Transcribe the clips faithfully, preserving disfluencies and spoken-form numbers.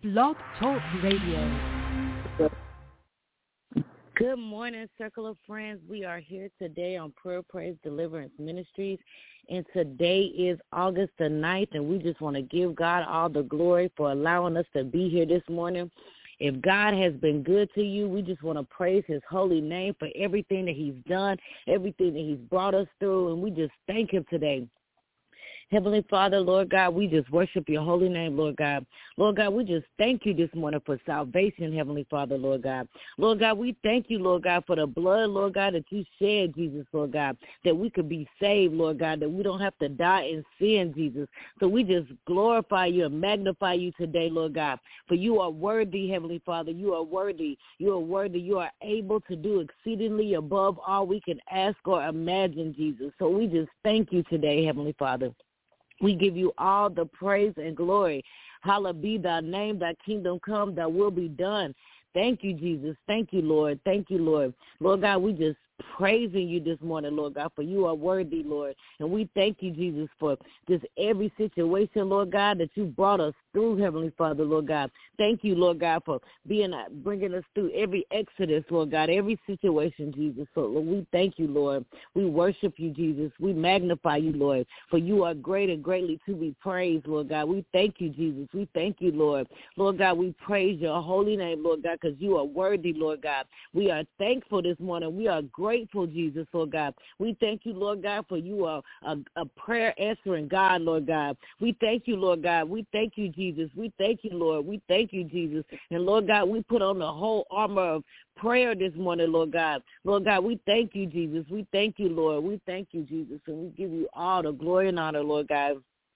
Blog Talk Radio. Good morning, Circle of Friends. We are here today on Prayer, Praise, Deliverance Ministries, and today is August the ninth, and we just want to give God all the glory for allowing us to be here this morning. If God has been good to you, we just want to praise his holy name for everything that he's done, everything that he's brought us through, and we just thank him today. Heavenly Father, Lord God, we just worship your holy name, Lord God. Lord God, we just thank you this morning for salvation, Heavenly Father, Lord God. Lord God, we thank you, Lord God, for the blood, Lord God, that you shed, Jesus, Lord God, that we could be saved, Lord God, that we don't have to die in sin, Jesus. So we just glorify you and magnify you today, Lord God, for you are worthy, Heavenly Father. You are worthy. You are worthy. You are able to do exceedingly above all we can ask or imagine, Jesus. So we just thank you today, Heavenly Father. We give you all the praise and glory. Hallowed be thy name, thy kingdom come, thy will be done. Thank you, Jesus. Thank you, Lord. Thank you, Lord. Lord God, we just praising you this morning, Lord God, for you are worthy, Lord. And we thank you, Jesus, for just every situation, Lord God, that you brought us through, Heavenly Father, Lord God. Thank you, Lord God, for being bringing us through every exodus, Lord God, every situation, Jesus. So Lord, we thank you, Lord. We worship you, Jesus. We magnify you, Lord, for you are great and greatly to be praised, Lord God. We thank you, Jesus. We thank you, Lord. Lord God, we praise your holy name, Lord God, because you are worthy, Lord God. We are thankful this morning. We are grateful, Jesus, Lord God. We thank you, Lord God, for you are a, a prayer answering God, Lord God. We thank you, Lord God. We thank you, Jesus. We thank you, Lord. We thank you, Jesus. And Lord God, we put on the whole armor of prayer this morning, Lord God. Lord God, we thank you, Jesus. We thank you, Lord. We thank you, Jesus. And we give you all the glory and honor, Lord God.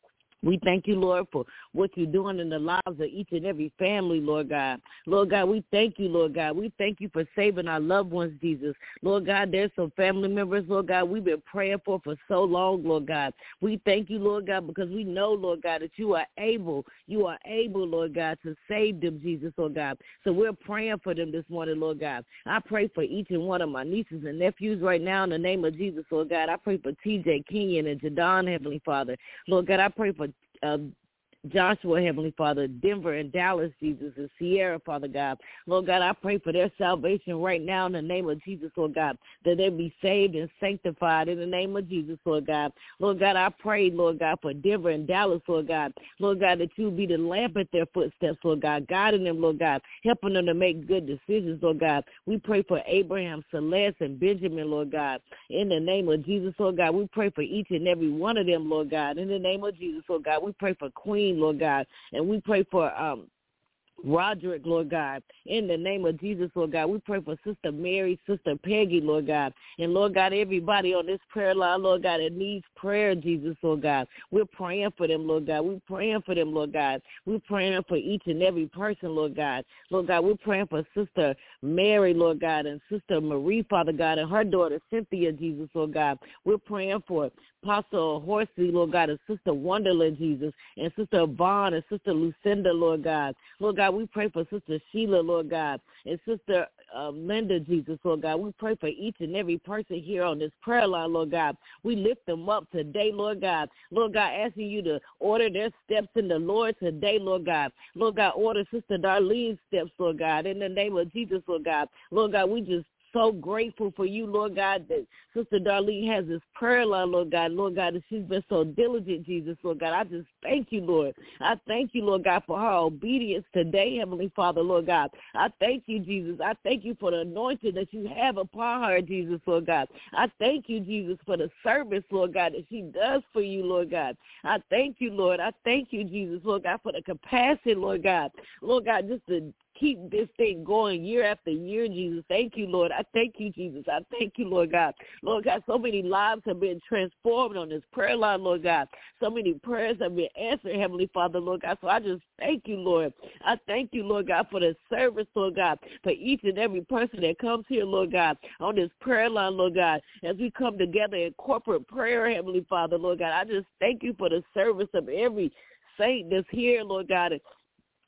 We thank you, Lord, for what you're doing in the lives of each and every family, Lord God. Lord God, we thank you, Lord God. We thank you for saving our loved ones, Jesus. Lord God, there's some family members, Lord God, we've been praying for for so long, Lord God. We thank you, Lord God, because we know, Lord God, that you are able, you are able, Lord God, to save them, Jesus, Lord God. So we're praying for them this morning, Lord God. I pray for each and one of my nieces and nephews right now in the name of Jesus, Lord God. I pray for T J, Kenyon, and Jadon, Heavenly Father. Lord God, I pray for Uh, Joshua, Heavenly Father, Denver and Dallas, Jesus, and Sierra, Father God. Lord God, I pray for their salvation right now in the name of Jesus, Lord God, that they be saved and sanctified in the name of Jesus, Lord God. Lord God, I pray, Lord God, for Denver and Dallas, Lord God. Lord God, that you be the lamp at their footsteps, Lord God, guiding them, Lord God, helping them to make good decisions, Lord God. We pray for Abraham, Celeste, and Benjamin, Lord God, in the name of Jesus, Lord God. We pray for each and every one of them, Lord God, in the name of Jesus, Lord God. We pray for Queen, Lord God, and we pray for um Roderick, Lord God, in the name of Jesus, Lord God. We pray for Sister Mary, Sister Peggy, Lord God, and Lord God, everybody on this prayer line, Lord God, that needs prayer, Jesus, Lord God. We're praying for them, Lord God. We're praying for them, Lord God. We're praying for each and every person, Lord God. Lord God, we're praying for Sister Mary, Lord God, and Sister Marie, Father God, and her daughter Cynthia, Jesus, Lord God. We're praying for Apostle Horsey, Lord God, and Sister Wonderland, Jesus, and Sister Yvonne and Sister Lucinda, Lord God. Lord God, we pray for Sister Sheila, Lord God, and Sister uh, Linda, Jesus, Lord God. We pray for each and every person here on this prayer line, Lord God. We lift them up today, Lord God. Lord God, asking you to order their steps in the Lord today, Lord God. Lord God, order Sister Darlene's steps, Lord God, in the name of Jesus, Lord God. Lord God, we just so grateful for you, Lord God, that Sister Darlene has this prayer line, Lord God, Lord God, that she's been so diligent, Jesus, Lord God. I just thank you, Lord. I thank you, Lord God, for her obedience today, Heavenly Father, Lord God. I thank you, Jesus. I thank you for the anointing that you have upon her, Jesus, Lord God. I thank you, Jesus, for the service, Lord God, that she does for you, Lord God. I thank you, Lord. I thank you, Jesus, Lord God, for the capacity, Lord God. Lord God, just to keep this thing going year after year, Jesus. Thank you, Lord. I thank you, Jesus. I thank you, Lord God. Lord God, so many lives have been transformed on this prayer line, Lord God. So many prayers have been answered, Heavenly Father, Lord God. So I just thank you, Lord. I thank you, Lord God, for the service, Lord God, for each and every person that comes here, Lord God, on this prayer line, Lord God, as we come together in corporate prayer, Heavenly Father, Lord God. I just thank you for the service of every saint that's here, Lord God, and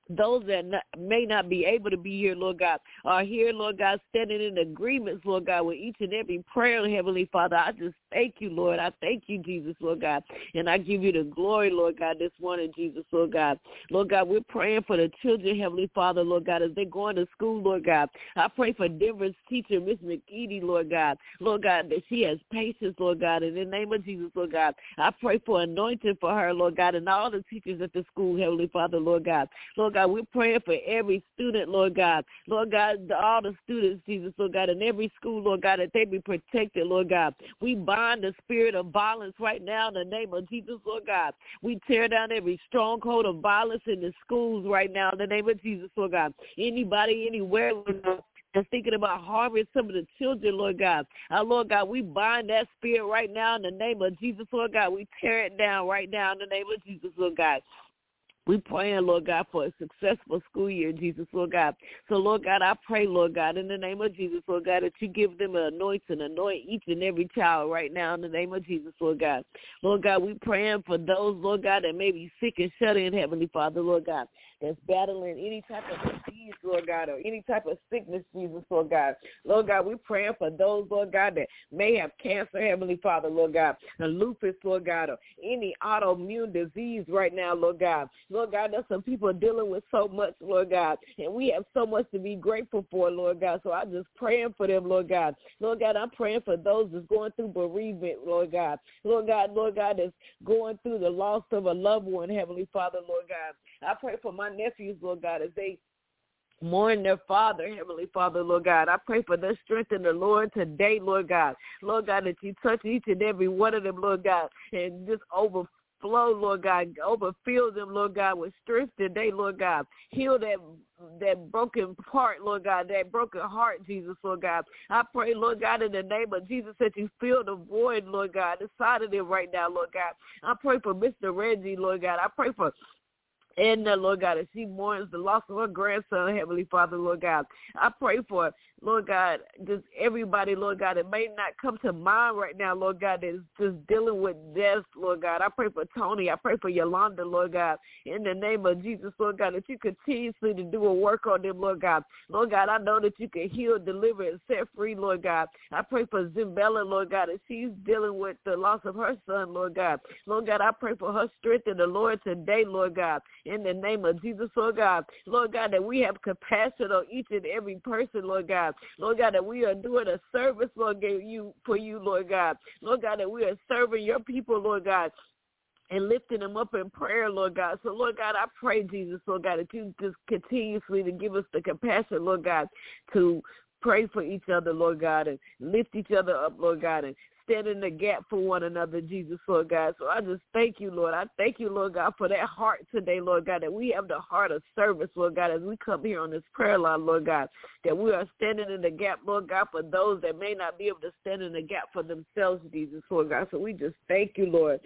those that not, may not be able to be here, Lord God, are here, Lord God, standing in agreements, Lord God, with each and every prayer, Heavenly Father. I just thank you, Lord. I thank you, Jesus, Lord God. And I give you the glory, Lord God, this morning, Jesus, Lord God. Lord God, we're praying for the children, Heavenly Father, Lord God, as they're going to school, Lord God. I pray for Denver's teacher, Miss McEady, Lord God. Lord God, that she has patience, Lord God. In the name of Jesus, Lord God, I pray for anointing for her, Lord God, and all the teachers at the school, Heavenly Father, Lord God. Lord God, we're praying for every student, Lord God. Lord God, all the students, Jesus, Lord God, in every school, Lord God, that they be protected, Lord God. We bind the spirit of violence right now in the name of Jesus, Lord God. We tear down every stronghold of violence in the schools right now in the name of Jesus, Lord God. Anybody, anywhere, Lord God, that's thinking about harming some of the children, Lord God. Our Lord God, we bind that spirit right now in the name of Jesus, Lord God. We tear it down right now in the name of Jesus, Lord God. We praying, Lord God, for a successful school year, Jesus, Lord God. So, Lord God, I pray, Lord God, in the name of Jesus, Lord God, that you give them an anointing, anoint each and every child right now in the name of Jesus, Lord God. Lord God, we praying for those, Lord God, that may be sick and shut in, Heavenly Father, Lord God, that's battling any type of disease, Lord God, or any type of sickness, Jesus, Lord God. Lord God, we praying for those, Lord God, that may have cancer, Heavenly Father, Lord God, or lupus, Lord God, or any autoimmune disease right now, Lord God. Lord God, there's some people dealing with so much, Lord God, and we have so much to be grateful for, Lord God. So I'm just praying for them, Lord God. Lord God, I'm praying for those that's going through bereavement, Lord God. Lord God, Lord God, that's going through the loss of a loved one, Heavenly Father, Lord God. I pray for my nephews, Lord God, as they mourn their father, Heavenly Father, Lord God. I pray for their strength in the Lord today, Lord God. Lord God, that you touch each and every one of them, Lord God, and just overflow. Flow, Lord God, overfill them, Lord God, with strength today, Lord God. Heal that that broken part, Lord God, that broken heart, Jesus, Lord God. I pray, Lord God, in the name of Jesus, that you fill the void, Lord God, inside of them right now, Lord God. I pray for Mister Reggie, Lord God. I pray for Edna, Lord God, as she mourns the loss of her grandson, Heavenly Father, Lord God. I pray for, Lord God, just everybody, Lord God, that may not come to mind right now, Lord God, that is just dealing with death, Lord God. I pray for Tony. I pray for Yolanda, Lord God, in the name of Jesus, Lord God, that you continuously to do a work on them, Lord God. Lord God, I know that you can heal, deliver, and set free, Lord God. I pray for Zimbella, Lord God, that she's dealing with the loss of her son, Lord God. Lord God, I pray for her strength in the Lord today, Lord God, in the name of Jesus, Lord God. Lord God, that we have compassion on each and every person, Lord God. Lord God, that we are doing a service, Lord God, you for you, Lord God. Lord God, that we are serving your people, Lord God, and lifting them up in prayer, Lord God. So, Lord God, I pray, Jesus, Lord God, that you just continuously to give us the compassion, Lord God, to pray for each other, Lord God, and lift each other up, Lord God, and stand in the gap for one another, Jesus, Lord God. So I just thank you, Lord. I thank you, Lord God, for that heart today, Lord God, that we have the heart of service, Lord God, as we come here on this prayer line, Lord God, that we are standing in the gap, Lord God, for those that may not be able to stand in the gap for themselves, Jesus, Lord God. So we just thank you, Lord.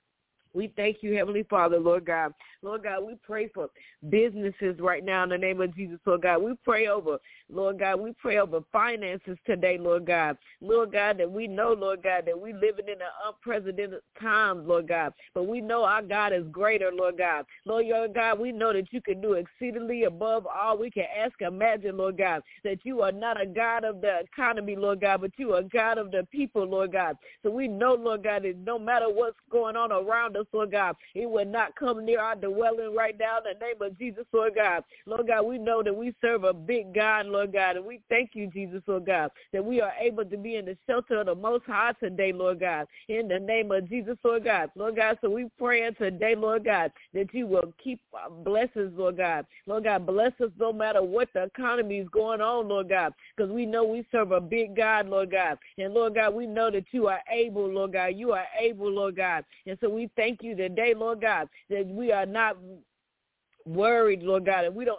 We thank you, Heavenly Father, Lord God. Lord God, we pray for businesses right now in the name of Jesus, Lord God. We pray over, Lord God, we pray over finances today, Lord God. Lord God, that we know, Lord God, that we living in an unprecedented time, Lord God. But we know our God is greater, Lord God. Lord, Lord God, we know that you can do exceedingly above all we can ask, imagine, Lord God, that you are not a God of the economy, Lord God, but you are a God of the people, Lord God. So we know, Lord God, that no matter what's going on around us, Lord God, it will not come near our dwelling right now in the name of Jesus, Lord God. Lord God, we know that we serve a big God, Lord God, and we thank you, Jesus, Lord God, that we are able to be in the shelter of the Most High today, Lord God, in the name of Jesus, Lord God. Lord God, so we pray today, Lord God, that you will keep our blessings, Lord God. Lord God, bless us no matter what the economy is going on, Lord God, because we know we serve a big God, Lord God. And, Lord God, we know that you are able, Lord God. You are able, Lord God. And so we thank you today, Lord God, that we are not worried, Lord God, and we don't have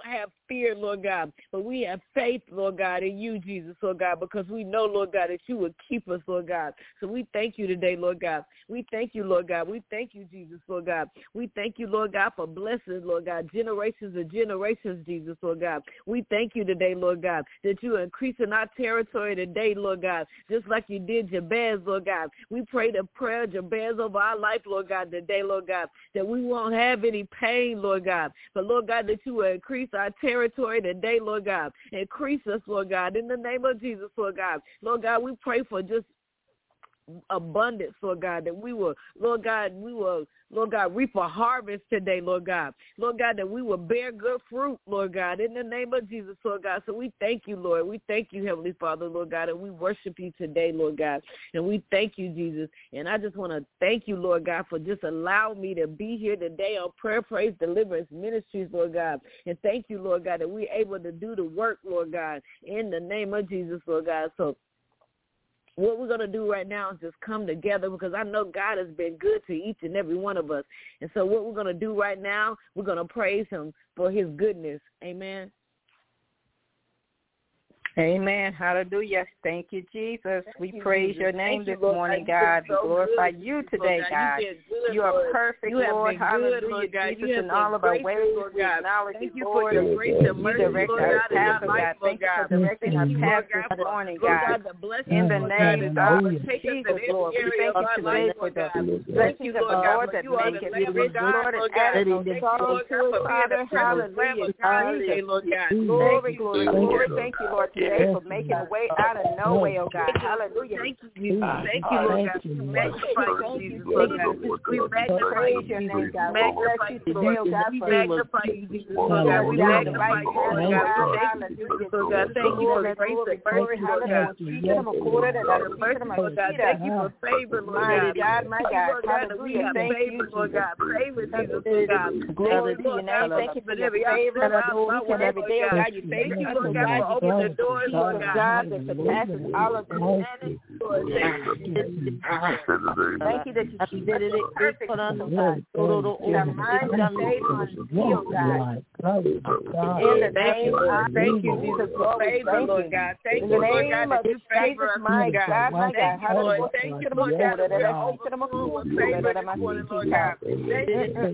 fear, Lord God, but we have faith, Lord God, in you, Jesus, Lord God, because we know, Lord God, that you would keep us, Lord God. So we thank you today, Lord God. We thank you, Lord God. We thank you, Jesus, Lord God. We thank you, Lord God, for blessings, Lord God, generations and generations, Jesus, Lord God. We thank you today, Lord God, that you are increasing our territory today, Lord God, just like you did Jabez, Lord God. We pray the prayer of Jabez over our life, Lord God, today, Lord God, that we won't have any pain, Lord God, but, Lord God, that you will increase our territory today, Lord God. Increase us, Lord God, in the name of Jesus, Lord God. Lord God, we pray for just abundance, Lord God, that we will, Lord God, we will, Lord God, reap a harvest today, Lord God. Lord God, that we will bear good fruit, Lord God, in the name of Jesus, Lord God. So we thank you, Lord. We thank you, Heavenly Father, Lord God, and we worship you today, Lord God. And we thank you, Jesus. And I just want to thank you, Lord God, for just allowing me to be here today on Prayer, Praise, Deliverance Ministries, Lord God. And thank you, Lord God, that we're able to do the work, Lord God, in the name of Jesus, Lord God. So what we're going to do right now is just come together, because I know God has been good to each and every one of us. And so what we're going to do right now, we're going to praise him for his goodness. Amen. Amen. Hallelujah. Thank you, Jesus. We Thank praise you, your name you, this Lord morning, God. God. We glorify good, you today, Lord God. You, good, you are Lord. perfect, you have Lord. Been Hallelujah, good, Lord God. Jesus, You have in all of our gracious, ways. Lord We God. acknowledge Thank you, you Lord. for your grace and You mercy, direct Lord our God, in path, our oh life, God. Lord Thank you God. for directing our Thank you, path Lord this God, for, morning, Lord God. God, the blessings, In the Lord God, name that you of overtake us in Jesus, every Lord, we area thank of you our life, today for Lord the God. Thank blessings you, of the Lord God, Lord for that you are make the it Lamb rich, of God, Lord, and Lord God. added no Thank you, sorrow Lord to God, it, for being the Father. precious Lamb Hallelujah, of God Jesus. today, Lord God. Glory, Thank you, glory, Jesus. glory. Thank you, Lord, today for making a way out of no way, oh God. Hallelujah. Thank you, Jesus. Thank you, Lord God. We magnify you, Thank you, Jesus, Lord God. Jesus. We We magnify praise you, your Jesus. name, We God. We bless magnify you you, today, Lord. oh God, We for magnify you, Jesus, Lord keeping God. us, We God, the right magnify you, path, Lord oh God. We God. thank you, Hallelujah, Jesus, Lord God. Jesus. Thank you for Glory, grace glory, and glory. mercy, Lord God. Hallelujah. Mercy, Lord God. Thank you for favor, Lord Mighty God. God, my Thank you, God. Lord God, that we Hallelujah. have Thank you, favor, Lord Jesus. God. Favor, Jesus, Lord God. Thank Glory you, to your Lord God, name. for Thank you for opening your every favor obstacle out of my each and way, every Lord day, oh God. God. You Thank favor you, us, Lord oh God, God. for opening the The doors, peace Lord of God. God that surpasses all understanding. Lord, thank you, Jesus. Thank you that you keep us in perfect peace, oh God. With our minds stayed on thee, oh God. In the Thank you, name Lord. of Thank you, Jesus, Jesus, for Lord, we favor, thank Lord you. God. Thank In you, the Lord God, name that of you favor Jesus, us, my Lord God. God, my God. Thank you, Lord. Thank you, Lord God, that we're overflowing with favor this morning, Lord God. Thank you, Jesus.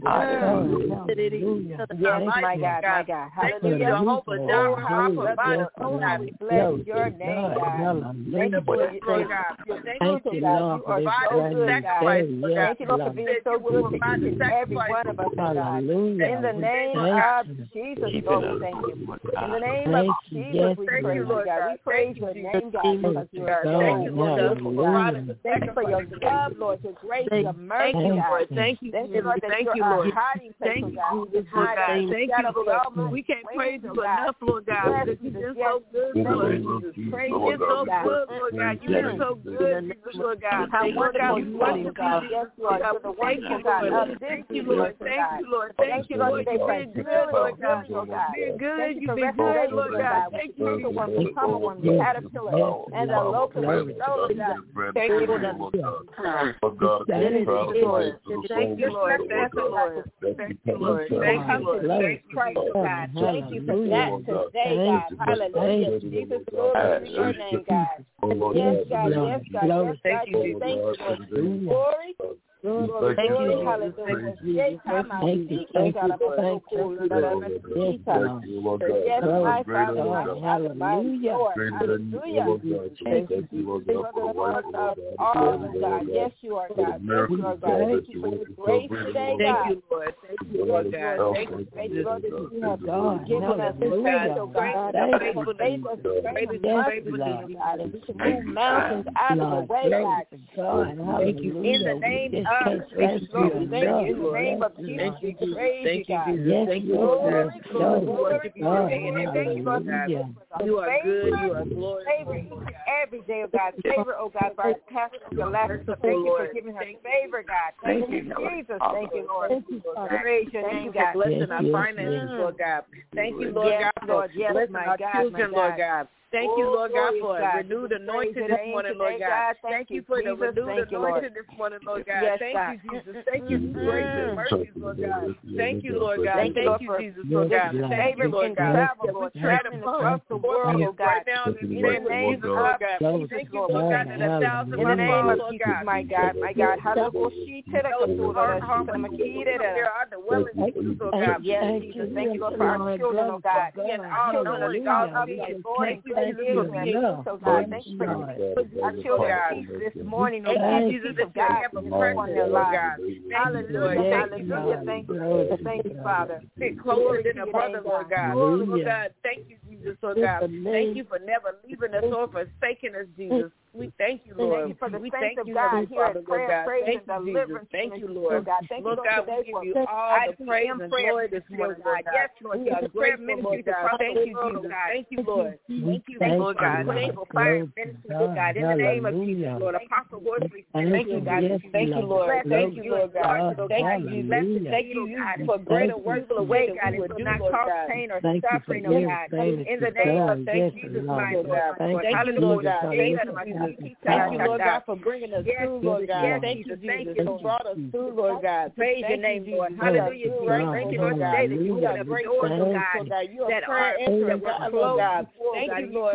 Yes, my God, my God. Thank you, Hallelujah. Jehovah Oh, Jireh, how our we love you. provider, Oh, Lord how God. we bless your name, God. Thank you for your, Lord God. your Thank fruit, you, oh Jesus. God. You are Provide so the good, God. sacrifice, Lord God. Thank you, Lord, for being That so you will good to provide each the and every sacrifice, one of us, oh God. Hallelujah. In the name of Jesus, Lord, we thank you. In the name of Jesus, we Thank praise you, you, Lord God. God. We praise Thank you, your Jesus. name, God, because you are so Thank you, Lord God, beautiful, for God. providing the Thank you for your sacrifice. love, Lord, your grace, your mercy, Thank you, God. Lord. Thank you, Thank you, Lord, that Thank you're you, our Lord. hiding place, Thank oh you, God. We Jesus, can Lord hide God. out in the Thank shadow you, of the Lord. Almighty. We can't praise you Oh God. enough, Lord God, Yes, because you've Jesus, been yes. so good, Thank Lord you, Jesus. praise You've you, been so God. good, Lord God. You've been so good, Jesus, Lord God. How Lord God, wonderful we you are, worship oh God. you, Yes, Jesus, you Lord are. God. You're the Thank you, wonderful God Lord. of this Thank you, universe, Lord. oh Thank God. you, Lord. Thank Thank you, you, Lord, Lord. today You've for been good, healing Lord and God. healing, oh God. You've been good. Thank you You've for been good, restoration, Lord oh God. God. We Thank you, canker Jesus. one, the palmer one, the caterpillar, and the locust, the soul, God. Thank you, Lord. Thank you, Lord. Thank you, Lord. Thank you, Lord. Thank you, Lord. Thank you, Lord. Thank you, Christ, oh God. Thank you for that today, God. Hallelujah. Jesus, glory to your name, God. Yes, God. Yes, God. Yes, God. Thank you, Lord. Glory. Glory, Thank glory, you, hallelujah. Jesus. Thank you, Yes, my Father, my hallelujah. Hallelujah. Thank you, Jesus. All of God. Yes, you are God. Yes, you are God. Thank you for your grace today, God. Thank you, Lord. Thank you, Lord God. Thank you, Thank you, Lord, that you have God. given us this faith, oh God. Thank you for faith us to bring us mercy, God, and we can move mountains out of the way, God. Thank you. In the name of Jesus, Lord, we thank you. In the name of Jesus, we praise you, God. Thank you, Glory, Lord. glory, glory. Thank you, Lord, you are good. You are glorious. Favor each and every day, oh God. Favor, oh God, for our pastor, Galactus. Thank you for giving her favor, God. Thank you, Jesus. Thank you, Lord. Praise your name, God. Blessing our finances, Lord God. Thank you, Lord Yes, God, Lord. for Yes, blessing my our God, children, my Lord God. God. thank you, Lord God, for a renewed anointing this morning, Lord God. Thank you for the renewed anointing this morning, Lord God. Thank you, Jesus. Thank you for grace and mercies, Lord God. Thank you, Lord God. Thank you, Jesus, Lord God. Thank you, Lord God. Lord, travel across the world, Lord God. Now in the name of Jesus, Lord God. Thank you, Lord God, that a thousand in the name of Jesus, my God, my God. Yes, Jesus. Thank you, Lord, for our children, oh God. And all knowing, all seeing, Lord, thank you for being so God. Thank you for our children this morning, oh God. Jesus, that you have a person in their lives. Hallelujah, hallelujah. Thank you, thank you, Father. Sit closer than a brother, Lord God. Lord God, thank you, Jesus, Lord God. Thank you for never leaving us or forsaking us, Jesus. We thank you, Lord. Thank you for the we thank you, God, here at prayer, praise, and deliverance. Thank you, Lord. Lord God, we give you all the praise and glory this morning, God. Yes, Lord. You are great ministry, God. Thank you, Jesus. Thank you, Lord. Thank you, Lord God. Thank you for fire ministry, God. In the name of Jesus, Lord. Apostle Horsley, thank you, God. Thank you, Lord. Thank you, Lord God. Thank you, Jesus. Thank you for greater works away, God. It will not cause pain or suffering, oh God. In the name of thank Jesus, my Lord. Thank you, Lord God. Thank you, Thank you, Lord God, for bringing us yes, through, Lord God. Yes, thank you, thank you, Lord. Brought us through, Lord God. Praise your name, Lord. Hallelujah. Thank you, Lord, today that you have great doors, oh God, that are that were closed. Thank you, Lord.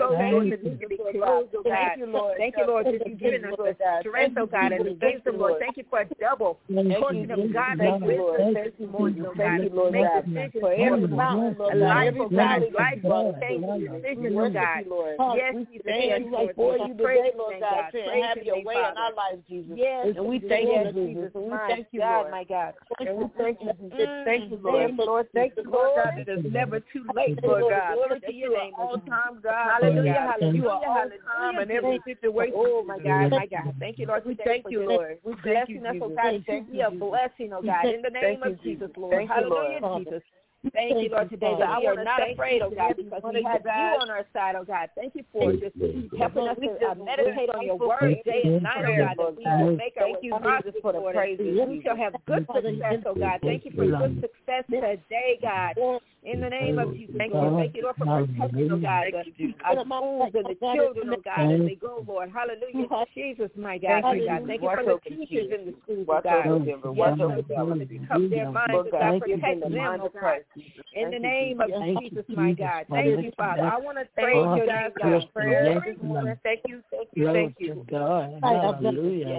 Thank you, Lord. Thank you, Lord, that you've given us the strength, oh God, and the wisdom, Lord. Thank you for a double portion of God and wisdom this morning, oh God. Thank you, Lord God, for every mountain, Lord God, every valley, life, change, decision, oh God. Yes, we thank you for you today, Lord God, to have your way in our lives, Jesus. Yes, and we thank you, Jesus. And we thank you, God, my God. And we thank you, thank you, Lord. Lord, thank you, Lord God, that it's never too late, Lord God. Glory to your name, all time, God. Hallelujah, hallelujah, you are all time and every situation. Oh, my God, my God. Thank you, Lord. We thank you, Lord. We blessing us, oh God, to be a blessing, oh God, in the name of Jesus, Lord. Hallelujah, Jesus. Thank you, Lord, today that we are not afraid, oh God, because we have you on our side, oh God. Thank you for just helping us to uh, meditate on your word day and night, oh God, that we will make our way Jesus for the praises. We shall have good success, oh God. Thank you for good success today, God. In the name of Jesus, thank you. Thank you, Lord, for protecting, oh God, the our schools and the children, oh God, as they go, Lord. Hallelujah. Jesus, my God, my God. Thank you for the teachers in the schools, oh God. Yes, Lord, help their minds, oh God, protect them, oh God. In the name of Jesus, my God. Thank you, Father. I want to praise your name, God. Thank you, thank you, thank you. Hallelujah.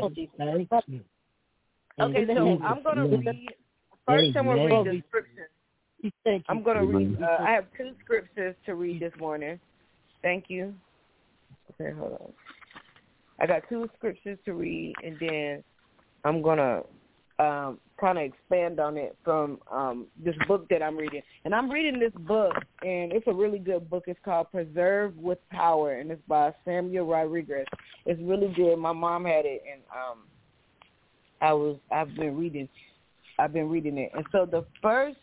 Okay, so I'm going to read, first I'm going to read the scripture. I'm going to read, uh, I have two scriptures to read this morning. Thank you. Okay, hold on. I got two scriptures to read, and then I'm going to um, kind of expand on it from um, this book that I'm reading. And I'm reading this book, and it's a really good book. It's called Preserve with Power, and it's by Samuel Rodriguez. It's really good. My mom had it, and um, I was, I've been reading, I've been reading it. And so the first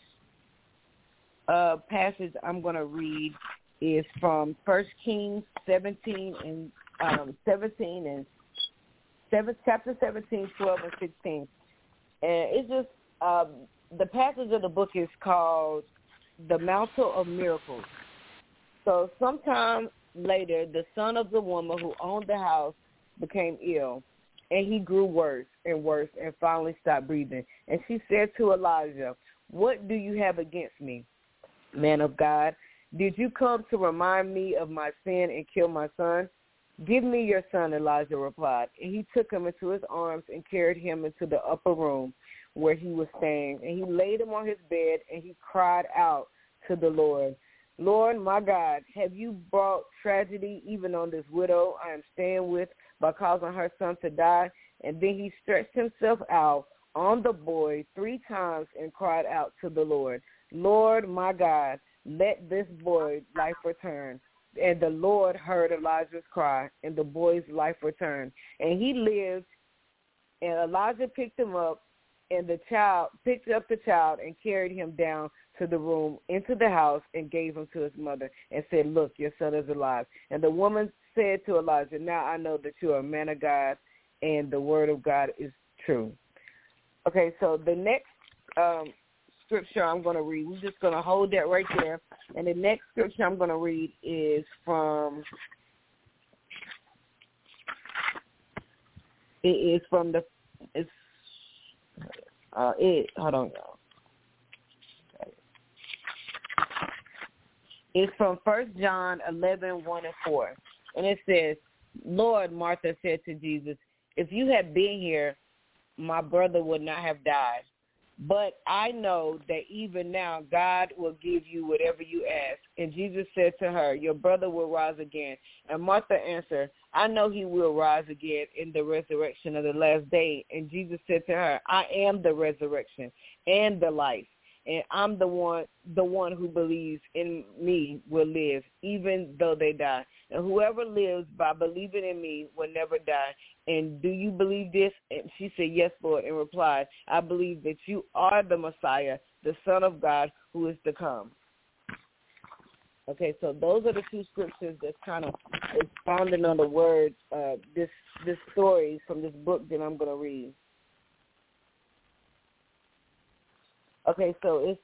Uh, passage I'm going to read is from First Kings seventeen and um, seventeen and seven, chapter seventeen, twelve, and sixteen. And it's just um, the passage of the book is called "The Mantle of Miracles." So sometime later, the son of the woman who owned the house became ill, and he grew worse and worse, and finally stopped breathing. And she said to Elijah, "What do you have against me, man of God? Did you come to remind me of my sin and kill my son? Give me your son," Elijah replied. And he took him into his arms and carried him into the upper room where he was staying. And he laid him on his bed, and he cried out to the Lord, "Lord, my God, have you brought tragedy even on this widow I am staying with by causing her son to die?" And then he stretched himself out on the boy three times and cried out to the Lord, "Lord, my God, let this boy's life return." And the Lord heard Elijah's cry, and the boy's life returned. And he lived, and Elijah picked him up, and the child picked up the child and carried him down to the room into the house and gave him to his mother and said, "Look, your son is alive." And the woman said to Elijah, "Now I know that you are a man of God, and the word of God is true." Okay, so the next um, scripture I'm going to read. We're just going to hold that right there. And the next scripture I'm going to read is from, it is from the, it's, uh, it, hold on, y'all. It's from First John eleven, one and four. And it says, Lord, Martha said to Jesus, if you had been here, my brother would not have died. But I know that even now God will give you whatever you ask. And Jesus said to her, your brother will rise again. And Martha answered, I know he will rise again in the resurrection of the last day. And Jesus said to her, I am the resurrection and the life. And I'm the one, the one who believes in me will live, even though they die. And whoever lives by believing in me will never die. And do you believe this? And she said, yes, Lord, and replied, I believe that you are the Messiah, the Son of God, who is to come. Okay, so those are the two scriptures that's kind of expounding on the word, uh, this this story from this book that I'm going to read. Okay, so it's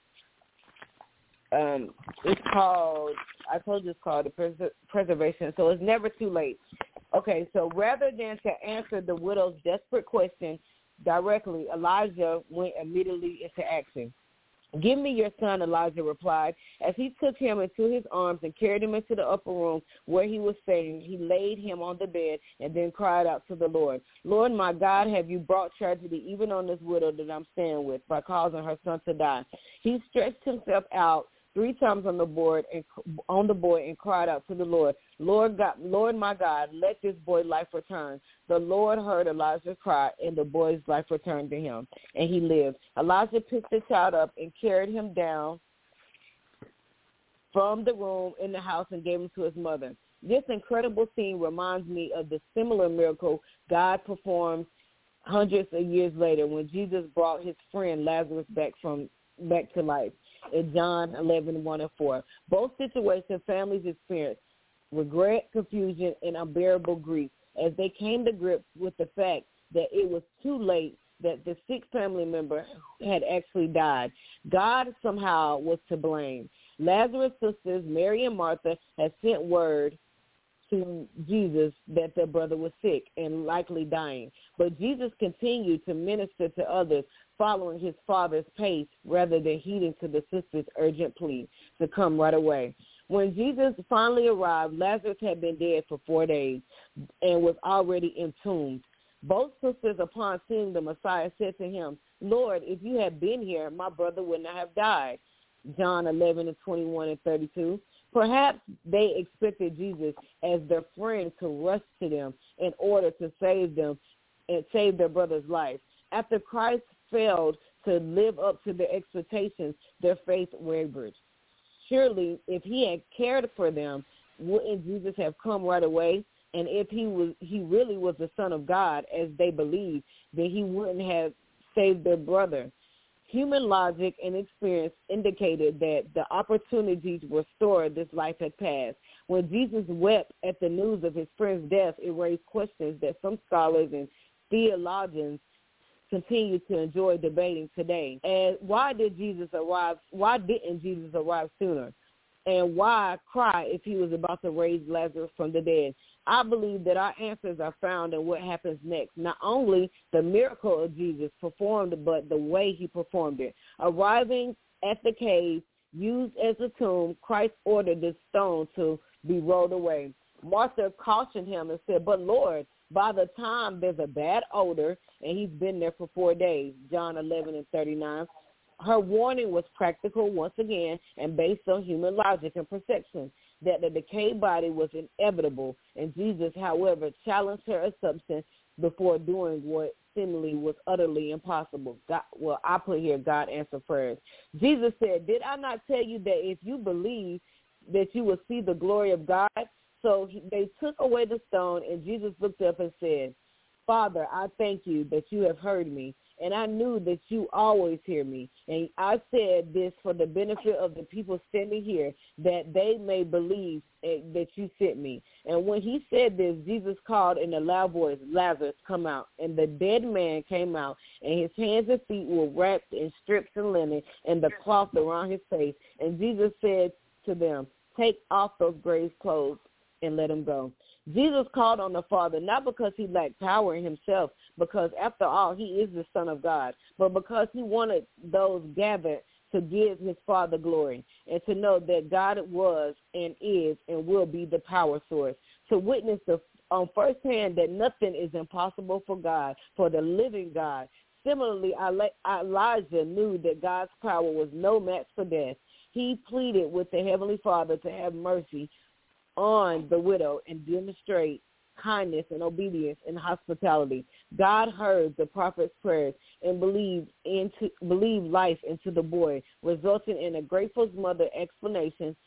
um, it's called, I told you it's called the pres- preservation, so it's never too late. Okay, so rather than to answer the widow's desperate question directly, Elijah went immediately into action. Give me your son, Elijah replied. As he took him into his arms and carried him into the upper room where he was staying, he laid him on the bed and then cried out to the Lord, Lord, my God, have you brought tragedy even on this widow that I'm staying with by causing her son to die? He stretched himself out three times on the board and on the board and cried out to the Lord, Lord God, Lord my God, let this boy life return. The Lord heard Elijah's cry, and the boy's life returned to him, and he lived. Elijah picked the child up and carried him down from the room in the house and gave him to his mother. This incredible scene reminds me of the similar miracle God performed hundreds of years later when Jesus brought his friend Lazarus back from back to life. In John eleven, one and four. Both situations families experienced regret, confusion, and unbearable grief as they came to grips with the fact that it was too late, that the sick family member had actually died. God somehow was to blame. Lazarus' sisters, Mary and Martha, had sent word to Jesus that their brother was sick and likely dying. But Jesus continued to minister to others, following his father's pace rather than heeding to the sister's urgent plea to come right away. When Jesus finally arrived, Lazarus had been dead for four days and was already entombed. Both sisters, upon seeing the Messiah, said to him, Lord, if you had been here, my brother would not have died. John eleven and twenty-one and thirty-two. Perhaps they expected Jesus as their friend to rush to them in order to save them and save their brother's life. After Christ failed to live up to their expectations, their faith wavered. Surely, if he had cared for them, wouldn't Jesus have come right away? And if he was, he really was the Son of God, as they believed, then he wouldn't have saved their brother. Human logic and experience indicated that the opportunity to restore this life had passed. When Jesus wept at the news of his friend's death, it raised questions that some scholars and theologians continue to enjoy debating today. And why did Jesus arrive? Why didn't Jesus arrive sooner? And why cry if he was about to raise Lazarus from the dead? I believe that our answers are found in what happens next. Not only the miracle of Jesus performed, but the way he performed it. Arriving at the cave used as a tomb, Christ ordered the stone to be rolled away. Martha cautioned him and said, but Lord, by the time there's a bad odor, and he's been there for four days, John eleven and thirty-nine. Her warning was practical once again and based on human logic and perception, that the decayed body was inevitable, and Jesus, however, challenged her assumption before doing what seemingly was utterly impossible. God, well, I put here, God answered prayers. Jesus said, did I not tell you that if you believe that you will see the glory of God? So he, they took away the stone, and Jesus looked up and said, Father, I thank you that you have heard me, and I knew that you always hear me. And I said this for the benefit of the people standing here, that they may believe that you sent me. And when he said this, Jesus called in a loud voice, Lazarus, come out. And the dead man came out, and his hands and feet were wrapped in strips of linen and the cloth around his face. And Jesus said to them, take off those grave clothes and let him go. Jesus called on the Father, not because he lacked power in himself, because after all, he is the Son of God, but because he wanted those gathered to give his Father glory and to know that God was and is and will be the power source, to witness the, on first hand that nothing is impossible for God, for the living God. Similarly, Elijah knew that God's power was no match for death. He pleaded with the Heavenly Father to have mercy on the widow and demonstrate kindness and obedience and hospitality. God heard the prophet's prayers and believed into believed life into the boy, resulting in a grateful mother explanation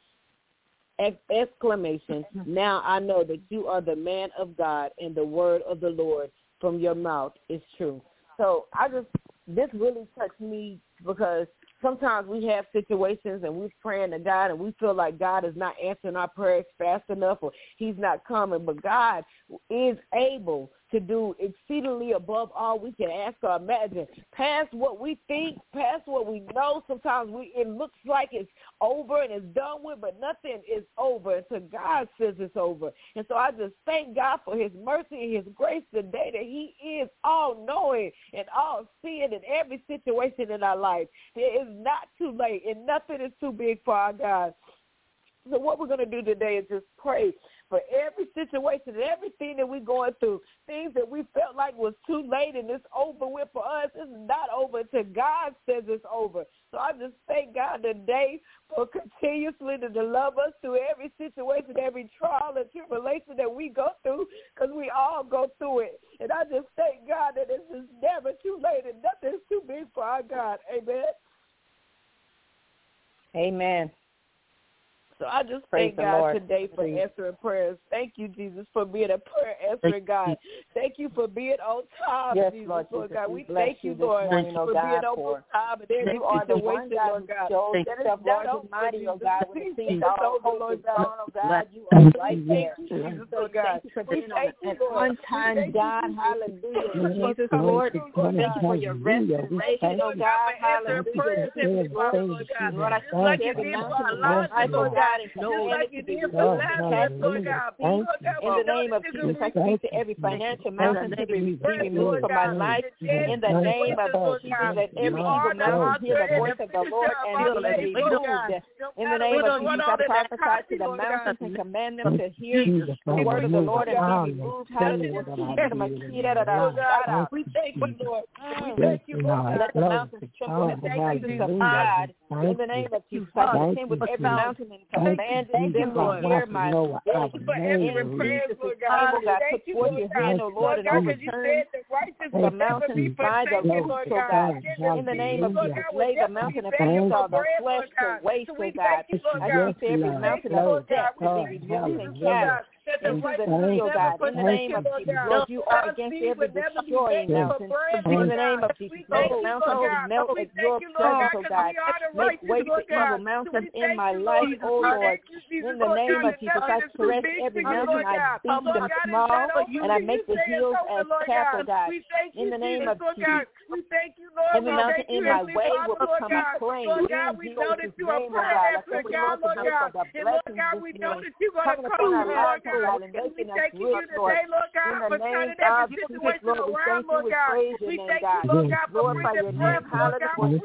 exclamation. Now I know that you are the man of God, and the word of the Lord from your mouth is true. So I just this really touched me, because sometimes we have situations and we're praying to God and we feel like God is not answering our prayers fast enough, or he's not coming. But God is able to do exceedingly above all we can ask or imagine, past what we think, past what we know. Sometimes we it looks like it's over and it's done with, but nothing is over until God says it's over. And so I just thank God for his mercy and his grace today, that he is all-knowing and all-seeing in every situation in our life. It is not too late, and nothing is too big for our God. So what we're going to do today is just pray for every situation and everything that we're going through, things that we felt like was too late and it's over with for us. It's not over until God says it's over. So I just thank God today for continuously to, to love us through every situation, every trial and tribulation that we go through, because we all go through it. And I just thank God that it's just never too late and nothing's too big for our God. Amen. Amen. So I just Praise thank God Lord. today for Praise. answering prayers. Thank you, Jesus, for being a prayer answering God. Thank you for being on time, yes, Jesus, Lord, Lord Jesus. God. We We thank you, Lord, morning, for oh God, being on for time and every you are the one situation, God Lord who God. shows That yourself is not large over, and mighty, Jesus. oh God, when it seems It's all over, hope Lord is God. gone, oh God, you are right there. Thank you, Jesus, So Lord God. thank you for We being on thank an you, Lord. on-time God. Hallelujah. Jesus, Lord. Lord, thank you for your restoration, oh God. Hallelujah. Lord God. Lord, I Just like speak you every did for mountain in my Elijah, life, oh Lord God, God. and Just command like it you to be did for removed, Lazarus, cast Lord into God. the sea. Lord God, In the name of Jesus, I speak to every financial mountain to be removed from my life. In the name of Jesus, let every evil mountain hear the voice of the Lord and be removed. In the name of Jesus, I prophesy to the mountains and command them to hear the word of the Lord and be removed. Hallelujah. We thank you, Lord. We thank you, Lord. Let the mountains tremble at the presence of God. In the name of Jesus, I contend with every mountain and command them to hear my voice. Thank you for answering prayers, Lord God. Thank you, Put Lord your God. hand, O Lord, and overturn the mountain by the roots, O God. In the name of Jesus, lay the mountain of peace on the flesh to waste, O God. I speak to every mountain of death to be removed and cast into the sea, O God. In the name of Jesus, Lord, you are against every destroying mountain. In the name of Jesus, let the mountains melt at your presence, O God. Make way for evil mountains in my life, O Lord. In the name of Jesus, I caress every mountain. I beat them small, and I make the hills as chaff, O God. In the name of Jesus, every mountain in my way will become a plain. In Jesus' name, O God, I thank you, Lord, for the blessings this morning coming upon our lives, O God, and making us rich, Lord. In the name of Jesus, Lord, we thank you, we praise your name, God. Glorify your name. Hallelujah.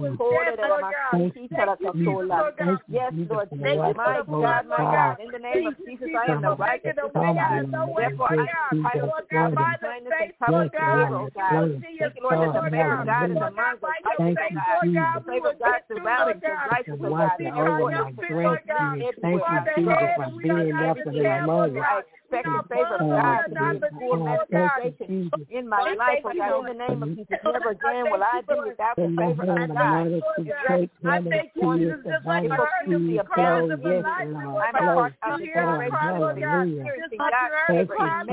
Yes, Lord, my God, my God. In the name of Jesus, I am the righteousness of God. Therefore, I am titled to God with kindness and public favor, O God. Thank you, Lord, that the favor of God is among us. Thank you, God. The favor of God surrounding the righteous, O God. Therefore, it's everywhere. Thank you, Jesus, for being there for the money. I expect the favor of God to be full manifestation in my life, oh God, in the name of Jesus. Never again will I be without the favor of God. I thank you, Jesus, just like you heard the prayers of Elijah. I'm a part of the generation of experiencing God's favor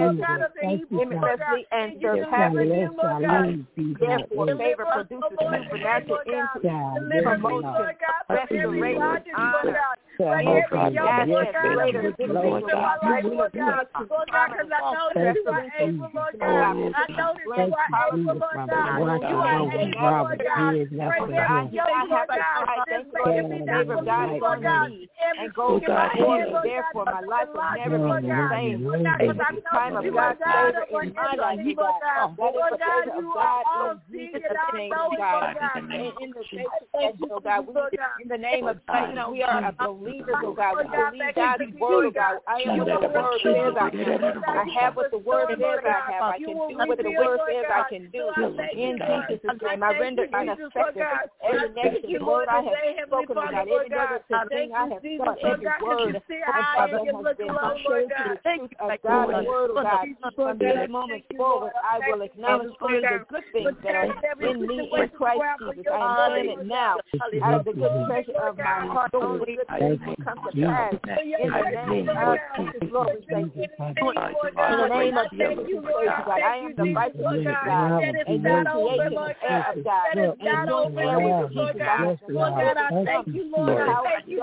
immensely and surpassing him, God. Therefore, favor produces supernatural increase, promotion, restoration, honor, increase, access, greater victory, Lord God. Lord God, Lord God, because I know that you are able, Lord God. I know that you are able, Lord God. You are able, Lord God. I have a fight. Thank you, Lord, the favor of God is on me and goes in my head. Therefore, my life will never be the same. It's the time of God's favor in my life, God. That is the favor of God in Jesus' name, God. In the name of God, in the name of Jesus, we are believers, oh God. We believe God's word, oh God. I am what the word says I am. I have what the word says I have. I can do what the word says I can do. In Jesus' name, I render ineffective every negative word I have spoken about, every negative thing I have thought, every word that has been contrary to the truth of God's word, oh God. From this moment forward, I will acknowledge only the good things that are in me in Christ Jesus. I am saying it now. Out of the good treasure of my heart, only good things will come to pass. In the name of Jesus, Lord, we thank you. In the name of Jesus, we praise you, God. I am the righteousness of God, a new creation, an heir of God, and joint heir with Jesus. Lord God, I thank you, Lord. I thank you,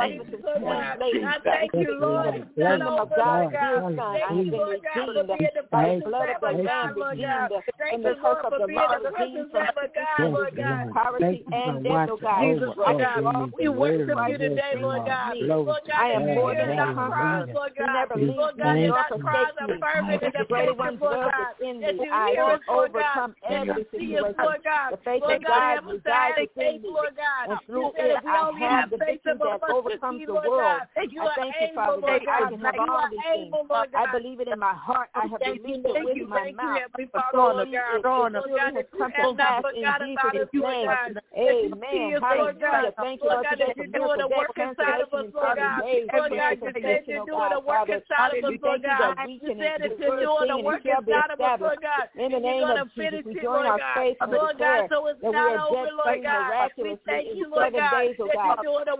I thank you, Lord. The kingdom of God, dear Son, I have been redeemed by the blood of the Lamb, redeemed, and the curse of the law, redeemed from sin, poverty, and death, oh God. Jesus, Lord God, we worship you today, Lord God. I am more than a conqueror. He never leaves me nor forsakes me. The greater one dwells within me. I will overcome every situation. The faith of God resides within me, and through it I have the victory that overcomes the world. I thank you, Father, that I can have all these things. I believe it in my heart. I have believed it with my mouth. For it has come to pass in Jesus' name. Amen. Hallelujah. Thank you, Lord, today for miracle death, cancellation, and Father, days, Lord God, you said you're doing a work inside of us, Lord God. You said that you're doing a work inside of us, Lord God. In the name of Jesus, we join our faith and declare that we are dead certain miraculous in seven days, oh God. Yes, Lord,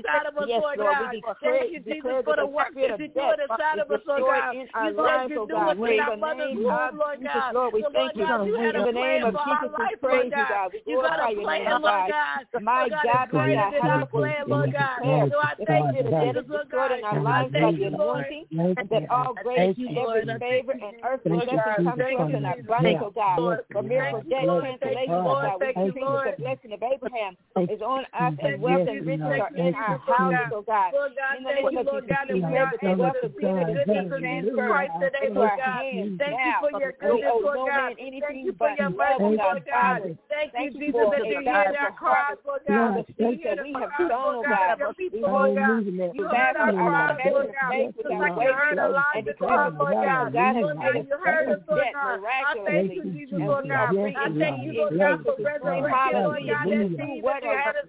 we declare, declare that the spirit of death is destroyed in our lives, oh God. In the name of Jesus, Lord, we thank you. In the name of Jesus, we praise you, God. We glorify your name, God. My God, my God, how to declare the spirit of death is destroyed in our lives by the anointing, that all grace, every favor, and earthly blessing comes to us in our abundance, oh God. For miracle death, cancellation, oh God, we continue the blessing of Abraham is on us, and wealth and riches are in our houses, oh God. In the name of Jesus, we pray that the wealth of riches is being transferred into our hands now. We owe no man anything but love, oh God. Thank you, Jesus, that you hear our cries, Lord God. The seeds that we have sown, oh God. We hold you back our measure of faith with our wages and declare, Lord God, God has made us debt miraculously, and we are free in Jesus' name. Hallelujah. See what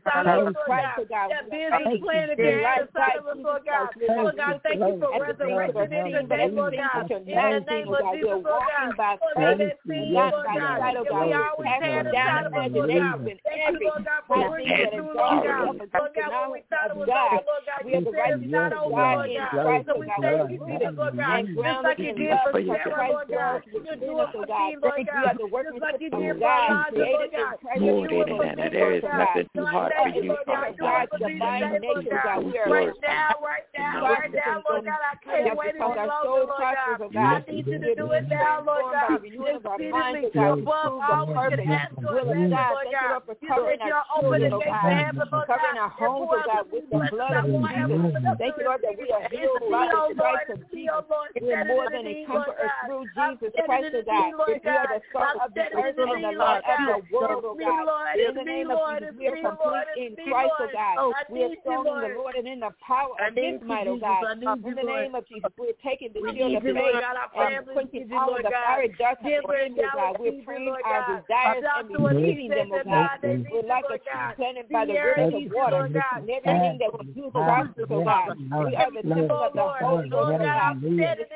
is Christ, oh God. Thank you for your right side, Lord God. Lord God, thank you for resurrection in the name of God. In the name of Jesus, Lord God. By faith, not by sight, oh God. We always casting down imagination, every high thing that is God, Lord God, knowledge of God. We are the righteousness of God in Christ, oh God. We are and grounded in love, because Christ dwells within us, oh God. We are the workmanship of God, created in Christ. There is nothing too hard for you, Father God. Divine nature, God. We are right now, right now, right now, Lord God. I can't wait any longer, Lord God. I need you to do it now, Lord God. Exceedingly above all we can ask or imagine, Lord God. You said you're open the gates of heaven, Lord God. Covering our homes, oh God, with the blood of Jesus. Thank you, Lord, that we are healed by the stripes of Jesus. We are more than a conqueror through Jesus Christ, oh God. We are the salt of the earth and the light of the world, oh God. In the name of Jesus, we are complete in Christ, oh God. We are strong in the Lord and in the power of His might, oh God. In the name of Jesus, we're taking the shield of faith and quenching all of the fiery darts of the enemy, oh God. We're praying our desires and receiving them, oh God. We're like a tree planted by the rivers of water, and everything that we do prospers, oh God. We are the temple of the Holy Ghost, oh God. The Spirit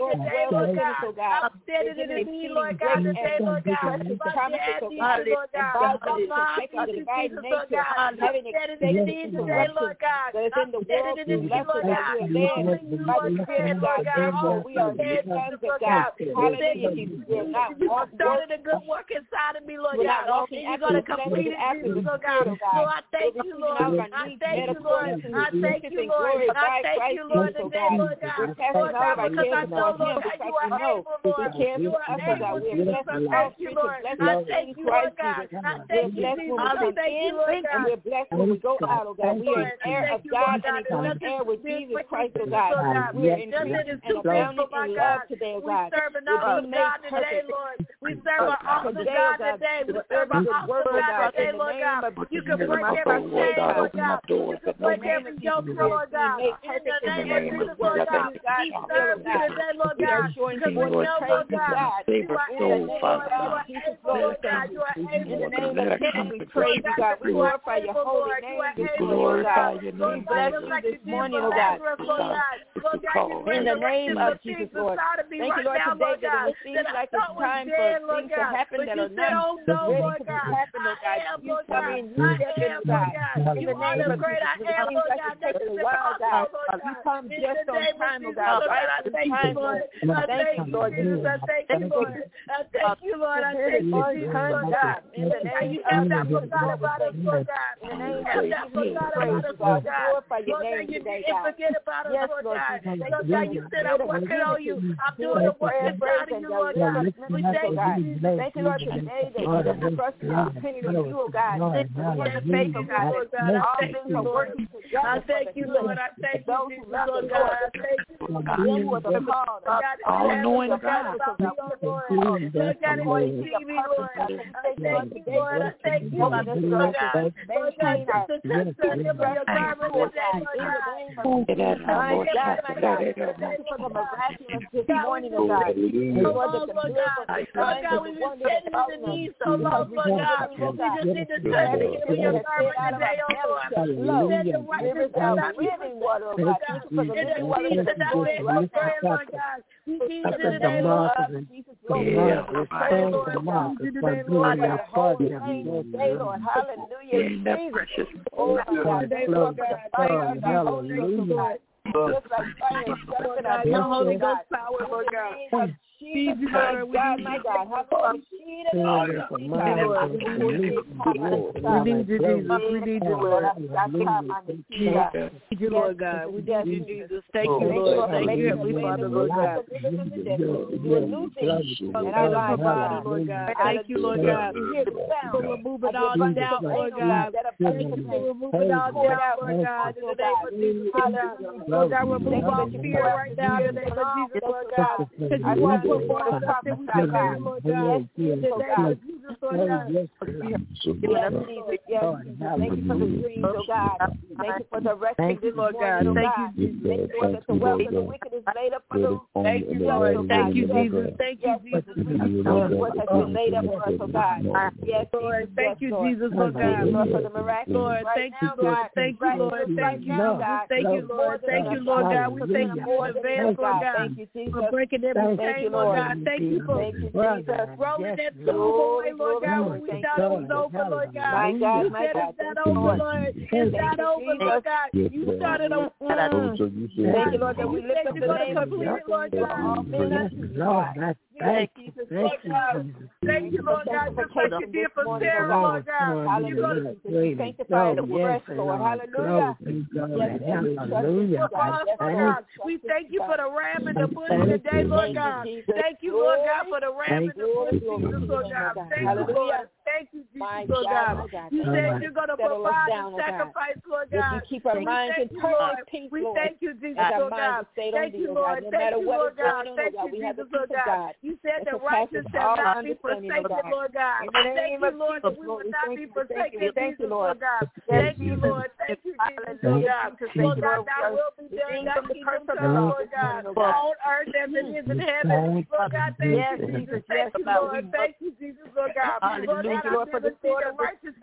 Lord, dwell with us, oh God. I'm standing in the need, Lord God, today, Lord God. Promises, oh God, God. Lord God. I'm standing in the need today, Lord God. That is in the world, in the need, bless Lord us, God. we are led by the Spirit, God. Therefore, we are the sons of God. Hallelujah, Jesus. We are not walking. Started a good work inside of me, Lord We're God. not walking And you're going to complete it, after the Lord Spirit, God. oh God. So I thank you, Lord. I thank you, Lord. I thank you, Lord. I thank you, Lord, today, Lord God. Lord God, because I know, Lord God, you are able, Lord. You are able, Jesus. I thank you, Lord. I thank you, Lord God. I thank you, Jesus. I thank you, Lord God. And we're blessed when we go out, oh God. We are an heir of God and an heir with Jesus Christ, oh God. We are increasing and abounding in love today, oh God. We serve an awesome God today, Lord. We serve an awesome God today. We serve an awesome God today, Lord God. You can break every chain, Lord God. You can break every yoke, Lord God. In the name of Jesus, Lord God. We serve you today, Lord God. Because we know, Lord God, you are able, Lord. You are able, Lord God. You are able, Lord God. We praise you, God. We glorify your holy name this morning, God. We bless you this morning, oh God. In the name of Jesus, Lord. Thank you, Lord, today that it seems like it's time for things to happen that are not ready to happen, oh God. You come in, you step in, God. In the name of Jesus, it seems like it's taking a while, God. You come just on time, oh God. Right on time, Lord. Thank you, Lord Jesus. Thank you, Lord. Thank you, Lord. I thank you, Jesus, Lord God. In the name of Jesus, Lord God. In the name of Jesus, praise you, God. Glorify your name today, God. Forget about us, Yes, Lord Lord God. Jesus. Lord God, you said I'm working on you. I'm doing the work inside of you, Lord God. We thank you, Jesus. Thank you, Lord, today that you have trust and depending on you, oh God. We're in faith, oh God. All things are working together. I thank you, Lord. I thank you, Jesus, Lord God. I thank you, Lord God. Them who are the called, all knowing God. Lord God, if you see me, Lord, I thank you, Lord. I thank you, Lord God. Lord God, just to touch the hem of your garment today, Lord God. My God, my God. Thank you for the miraculous this morning, oh God. Lord, that the miracle, the signs, and the wonders in the need so long, Lord God. We just need to touch the hem of your garment today, oh Lord. You said the righteous shall not be living water, oh God. Thank you for the living water that's that's flowing right now, Lord God. We need you in the name of Jesus, Lord. Lord. Hallelujah, Jesus. Oh, God. Lord God. Hallelujah. Just like fire shut up in our Holy Ghost power, Lord God. Jesus, my God, my God. Hallelujah. We need you, Jesus. We need you, Lord. We need you, Lord God. We need you, Jesus. Thank you, Lord. Thank you, Heavenly Father, Lord God. And our lives, Lord God. Thank you, Lord God. For removing all doubt, Lord God. Thank you for removing all doubt, Lord God. In the name of Jesus, Lord God, remove all fear right now in the name of Jesus, Lord God. Because you are put more than something we can fear, Lord God. In the name of Jesus, Lord God. Yes, Jesus. Yes. Thank you for the dreams, oh God. Thank you for the rest of this Lord God. morning, Thank oh God. you, Jesus. Thank you, Lord, that the wealth of the wicked is laid up for the Thank you, Lord. Thank you, Jesus. Thank you, Jesus. What has been laid up for us, oh God. Yes, Lord. Thank you, Jesus, Lord God. Thank you, Lord, for the miraculous. Lord, thank you, Lord. Thank you, Lord. Thank you, God. Thank you, Lord. Thank you, Lord God. We thank you in advance, Lord God. Thank you, Jesus. For breaking every chain, Lord God. Thank you for rolling that stone away, Lord God, when we thought it was over, Lord God. My God, my you said God. it's not over, Lord. It's not over, Lord God. You started on. Thank you, Lord, that we lift up the name of Jesus, Lord God. Lord, thank you, thank you, Jesus. Thank you, Lord God, just like you did for Sarah, Lord God. Hallelujah. Sanctify the breast, Lord. Hallelujah. Hallelujah. We thank you for the ram in the bush today, Lord God. Thank you, Lord God, for the ram in the bush, Jesus, Lord God. Thank you, Lord. Thank you, Jesus, Lord God. You said you're going to provide a sacrifice, Lord God. You keep our minds in perfect peace, We Lord. thank you, Jesus, Lord God. Thank you, Lord. Thank you, Lord God. Thank you, Jesus, Lord God. You said the righteous shall not be forsaken, Lord God. Thank you, Lord, that we will not be forsaken, Jesus, Lord God. Thank you, Lord. Thank you, Jesus, Lord God. Lord God, thy will be done, thy kingdom come, Lord God, on earth as it is in heaven. Lord God, thank you, Jesus. Thank you, Lord. Thank you, Jesus, Lord God. Lord God, I feel the seed of righteous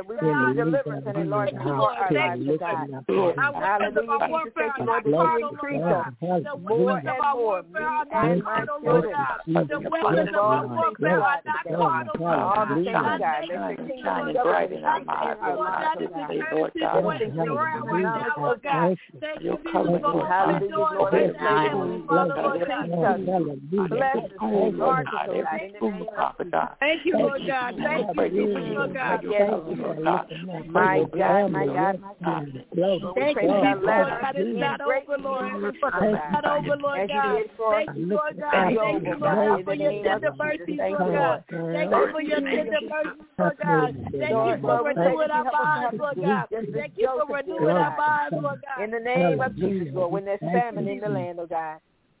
that we receive deliverance and enlargement for our lives, oh God. Hallelujah. Jesus, thank you, Lord, that you increase us more and more, me and my children. The weapons of our warfare are not carnal, all the things, God, let your kingdom be bright in our lives, Lord God. Thank you, Lord God. Thank you, Lord. Hallelujah, Lord. Bless us. Bless us, Lord God. Thank you, Lord God. Thank you, Lord God. Yes, Lord God. My God, my God, my God. Thank you, Lord God. It's not over, Lord. It's not over, Lord God. Thank you, Lord God. Thank you, Lord God, for your tender mercies, Lord God. Thank you for your tender mercies, Lord God. Thank you for renewing our minds, Lord God. Thank you for renewing our minds, Lord God. In the name of Jesus, Lord, when there's famine in the land, oh God.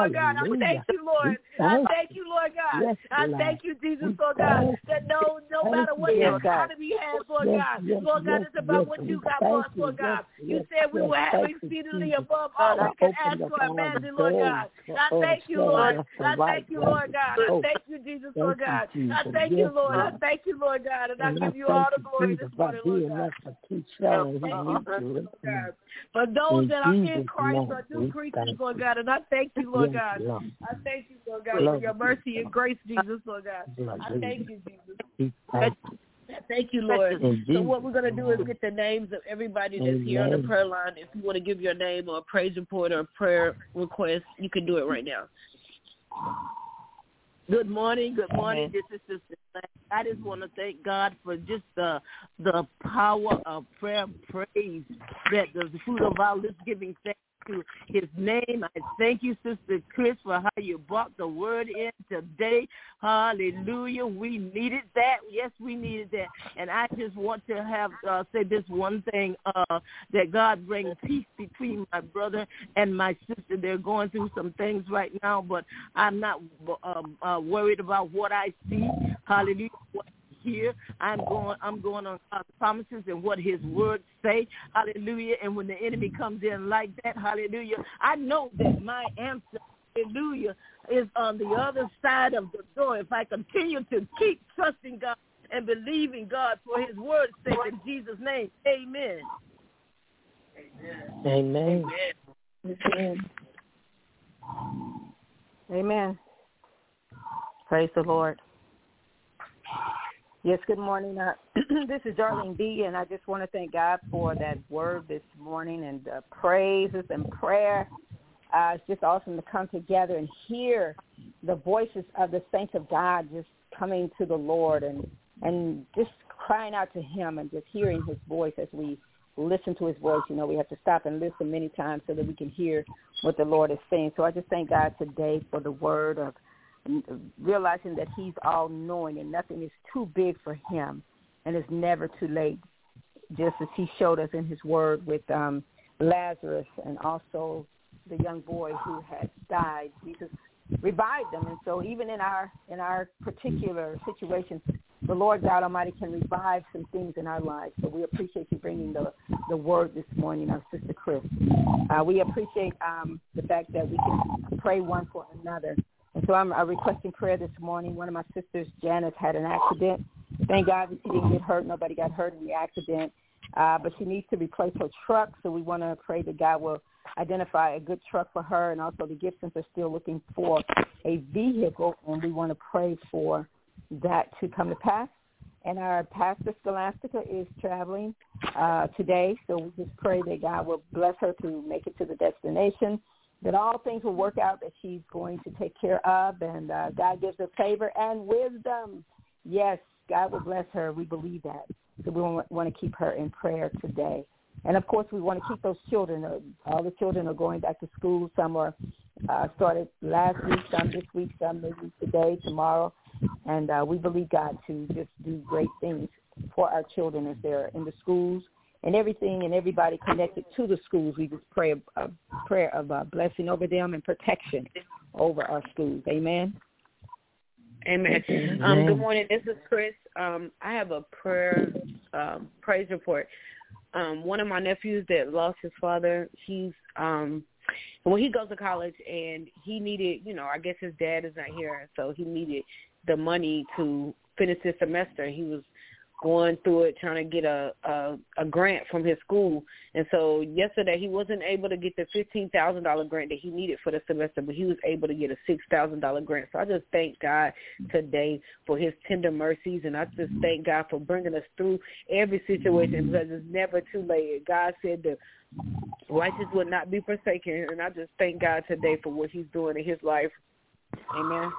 Lord God. I thank you, Lord. I thank you, Lord God. I thank you, Jesus, Lord God, that no no matter what the economy has, Lord God. Lord God, it's about what you got for us, Lord God. You said we will have exceedingly above all we can ask for, imagine, Lord God. I thank you, Lord. I thank you, Lord God. I thank you, Jesus, Lord God. I thank you, Lord. I thank you, Lord God. And I give you all the glory this morning, Lord God. For those that are in Christ are new creatures, Lord God. And I thank you, Lord God. I thank you, Lord God, for your mercy and grace, Jesus, Lord God. I thank you, Jesus. Thank you, Lord. So what we're going to do is get the names of everybody that's here on the prayer line. If you want to give your name or a praise report or a prayer request, you can do it right now. Good morning. Good morning. This is Sister Claire. I just want to thank God for just the the power of prayer and praise that the fruit of our lips giving thanks to his name. I thank you, Sister Chris, for how you brought the word in today. Hallelujah. We needed that. Yes, we needed that. And I just want to have uh, say this one thing, uh, that God bring peace between my brother and my sister. They're going through some things right now, but I'm not um, uh, worried about what I see. Hallelujah. What Here, I'm going. I'm going on God's promises and what His words say. Hallelujah! And when the enemy comes in like that, hallelujah! I know that my answer, hallelujah, is on the other side of the door. If I continue to keep trusting God and believing God for His word's sake, in Jesus' name, Amen. Amen. Amen. Amen. Praise the Lord. Yes, good morning. Uh, this is Darlene B., and I just want to thank God for that word this morning and uh, praises and prayer. Uh, it's just awesome to come together and hear the voices of the saints of God just coming to the Lord and, and just crying out to him and just hearing his voice as we listen to his voice. You know, we have to stop and listen many times so that we can hear what the Lord is saying. So I just thank God today for the word of realizing that he's all-knowing and nothing is too big for him, and it's never too late, just as he showed us in his word with um, Lazarus and also the young boy who had died. Jesus revived them, and so even in our in our particular situation, the Lord God Almighty can revive some things in our lives. So we appreciate you bringing the, the word this morning, our Sister Chris. Uh, we appreciate um, the fact that we can pray one for another. And so I'm uh, requesting prayer this morning. One of my sisters, Janice, had an accident. Thank God that she didn't get hurt. Nobody got hurt in the accident. Uh, but she needs to replace her truck, so we want to pray that God will identify a good truck for her. And also the Gibsons are still looking for a vehicle, and we want to pray for that to come to pass. And our pastor, Scholastica, is traveling uh, today, so we just pray that God will bless her to make it to the destination, that all things will work out that she's going to take care of, and uh, God gives her favor and wisdom. Yes, God will bless her. We believe that. So we want to keep her in prayer today. And, of course, we want to keep those children. All the children are going back to school. Some are uh, started last week, some this week, some maybe today, tomorrow. And uh, we believe God to just do great things for our children as they're in the schools. And everything and everybody connected to the schools, we just pray a, a prayer of uh, blessing over them and protection over our schools. Amen. Amen. Amen. Um, good morning. This is Chris. Um, I have a prayer um, praise report. Um, one of my nephews that lost his father, he's um, well, he goes to college, and he needed, you know, I guess his dad is not here, so he needed the money to finish his semester. He was going through it, trying to get a, a a grant from his school. And so yesterday he wasn't able to get the fifteen thousand dollars grant that he needed for the semester, but he was able to get a six thousand dollars grant. So I just thank God today for his tender mercies, and I just thank God for bringing us through every situation, because it's never too late. God said the righteous will not be forsaken, and I just thank God today for what he's doing in his life. Amen.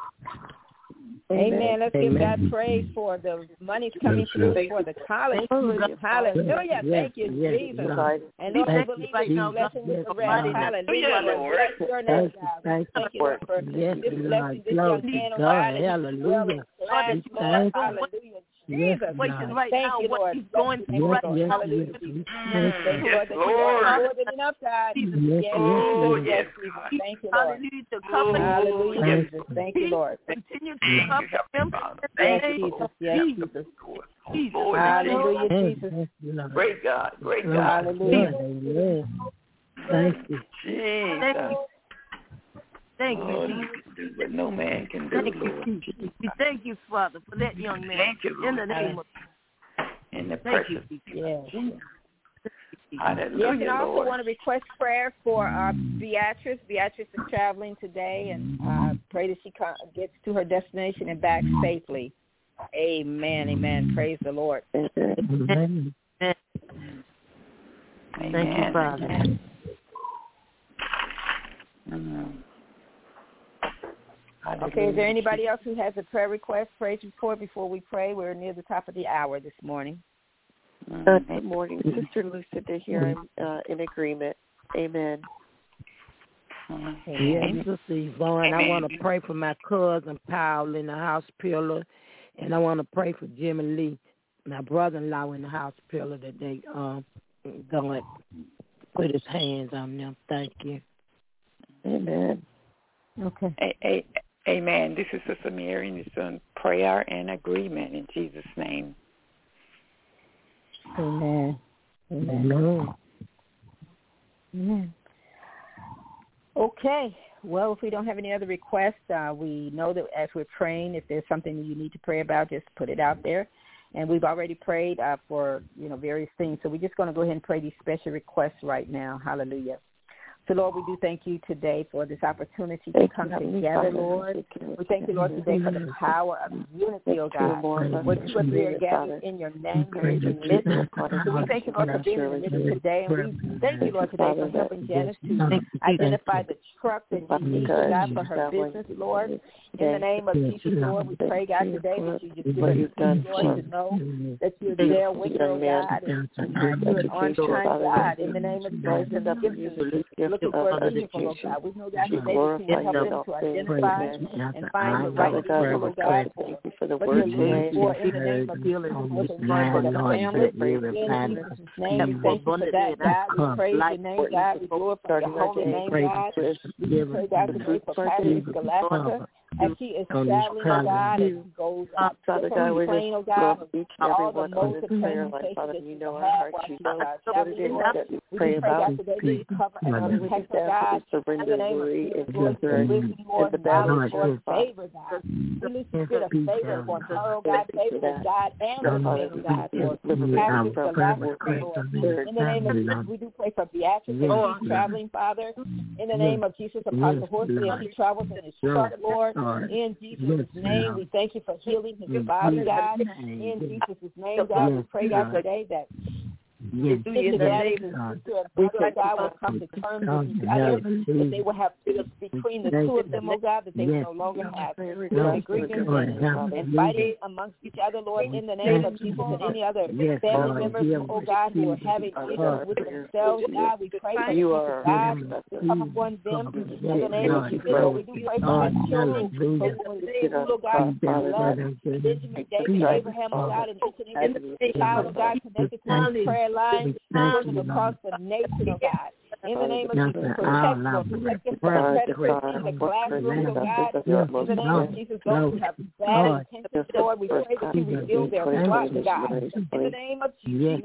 Amen. Let's Amen. Give God praise for the money's coming through for the college. Hallelujah. Hallelujah. Yes. Thank you, yes. Jesus. Yes. And Lord, I believe that you're blessing with the rest. Hallelujah. Bless your name, God. Thank you, Lord, for this blessing this young man. Hallelujah. Hallelujah. yes, situations Lord. right Thank now, you, what Lord. he's going Yes, through right yes, now. yes, Thank you, Yes, Lord, that you Lord. are more than enough, God. Jesus. yes, Yes, Oh, Jesus, yes, yes, Jesus. God. Thank you, Lord. Hallelujah. To cover him. Hallelujah, Yes. Jesus. Thank you, Lord. Continue to Thank cover you, Heavenly him. Father. Yes, Thank you, Jesus. Lord. Yes, Jesus. Jesus. Lord, Jesus. Lord, Hallelujah, yes, Jesus. yes, Lord. great God, great Lord, God. Hallelujah. yes. Thank you. Thank Jesus. you. Thank you, Lord, Jesus. you can do what no man can do, Thank you, Lord. Jesus. We thank you, Father, for that young man. Thank you, Lord. In the name of In the Thank you, precious. Yes. Hallelujah, Yes, and I also Lord. want to request prayer for uh, Beatrice. Beatrice is traveling today, and uh, pray that she co- gets to her destination and back safely. Amen, amen. Praise the Lord. Amen. Thank you, Father. Mm. Okay, is there anybody else who has a prayer request, praise report before we pray? We're near the top of the hour this morning. Uh, good morning. Sister Lucinda here. I'm uh, in agreement. Amen. Yes, Sister Yvonne, I want to pray for my cousin Powell in the hospital, and I want to pray for Jimmy Lee, my brother-in-law in the hospital, that they um going put his hands on them. Thank you. Amen. Okay. A- a- Amen. This is Sister Mary, and it's on prayer and agreement in Jesus' name. Amen. Amen. Amen. Amen. Okay. Well, if we don't have any other requests, uh, we know that as we're praying, if there's something that you need to pray about, just put it out there. And we've already prayed uh, for, you know, various things. So we're just going to go ahead and pray these special requests right now. Hallelujah. So, Lord, we do thank you today for this opportunity to come together, Lord. We thank you, Lord, today for the power of unity, oh God. When two or three are gathered in your name, you're in the midst. So we thank you, Lord, for being in the midst today. And we thank you, Lord, today for helping Janice to identify the truck that she needs, God, for her business, Lord. In the name of Jesus, Lord, we pray, God, today that you just give us peace, Lord, to know that you're there with her, oh God, and you're an on-time God. In the name of Jesus, give us looking for a vehicle, oh God. We know that today that you will help them to identify and find the right vehicle, oh God, for the word today. For in the name of Jesus, for the family, in Jesus' name, we thank you for that, God. We praise your name, God. We glorify your holy name, God. We pray, God, today for Pastor Scholastica as she is traveling, oh God, as she goes up to the plane, oh God, and all the modes of transportation that you know have while she's traveling, Lord. We pray, God, today that you cover and protect her, God, in the name of Jesus, Lord, wisdom, Lord, knowledge, Lord, favor, God. Release the spirit of favor upon her, oh God, favor with God and with men, oh God, Lord. Pastor Scholastica, Lord. In the name of Jesus, we do pray for Beatrice as she's traveling, Father. In the name of Jesus, Apostle Horsley, as he travels in his truck, Lord. In Jesus' name, we thank you for healing his body, God. In Jesus' name, God, we pray, God, today that Yes, Sister Daddy, Sister Brother, God, will come to terms with each other, that they will have peace between the two of them, oh God, that they will no longer have disagreements and, and fighting amongst each other, Lord, in the name of Jesus, and any other family members, oh God, who are having issues with themselves, God, we pray for you are God to come upon them in the name of Jesus, Lord. We do pray for our children, oh God, love, Benjamin, David, Abraham, oh God, and each and every child, oh God, connected to this prayer line, children across the nation, oh God. In the name of Jesus, protect them, protect them from predators in the classroom, oh God. In the name of Jesus, those who have bad intentions, Lord, we pray that you reveal their plots, God. In the name of Jesus,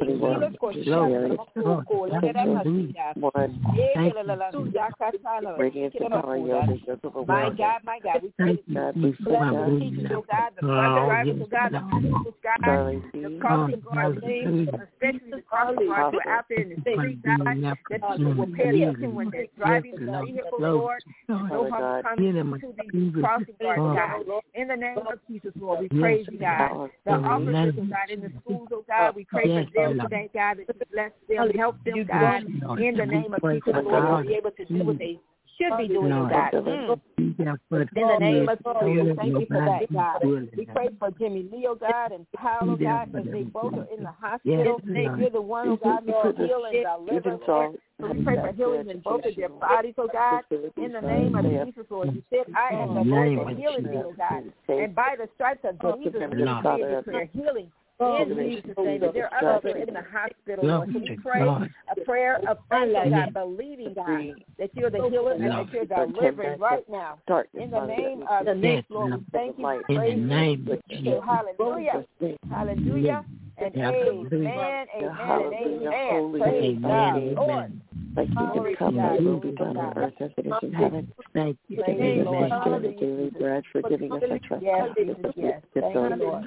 my God, my God, we pray that you bless the teachers, oh God, the bus drivers, oh God, the principals, God, the crossing guards, especially the crossing guards who are out there in the street, God, that you will pay attention when they're driving the vehicle, Lord. No harm comes to these crossing guards, God. In the name of Jesus, Lord, we praise you, God. The officers, oh God, in the schools, oh God, we pray for them today, God, that you bless them, help them, God. In the name of Jesus, Lord, to be able to do what they should be doing, Lord. God. Mm. In the name of Jesus, thank you for that, God. We pray for Jimmy Lee, oh God, and Paolo, God, as they both are in the hospital. You're the one, oh God, who can heal and deliver, Lord. So we pray for healing in both of their bodies, oh God. In the name of Jesus, Lord, you said, I am the Lord that healing thee, oh God. And by the stripes of Jesus, we declare healing. In Jesus' name, if there are others in the hospital, Lord, so we pray a prayer of faith, oh God, believing, God, that you're the healer and that you're delivering right now. In the name of Jesus, Lord, we thank you. Praise you. Hallelujah. Hallelujah. And amen, amen, and amen. Praise God, Lord. Thy kingdom come, thy will be done on earth as it is in heaven. Thank you. Give us our daily bread, forgiving us our trespasses, yes, thank you, Lord.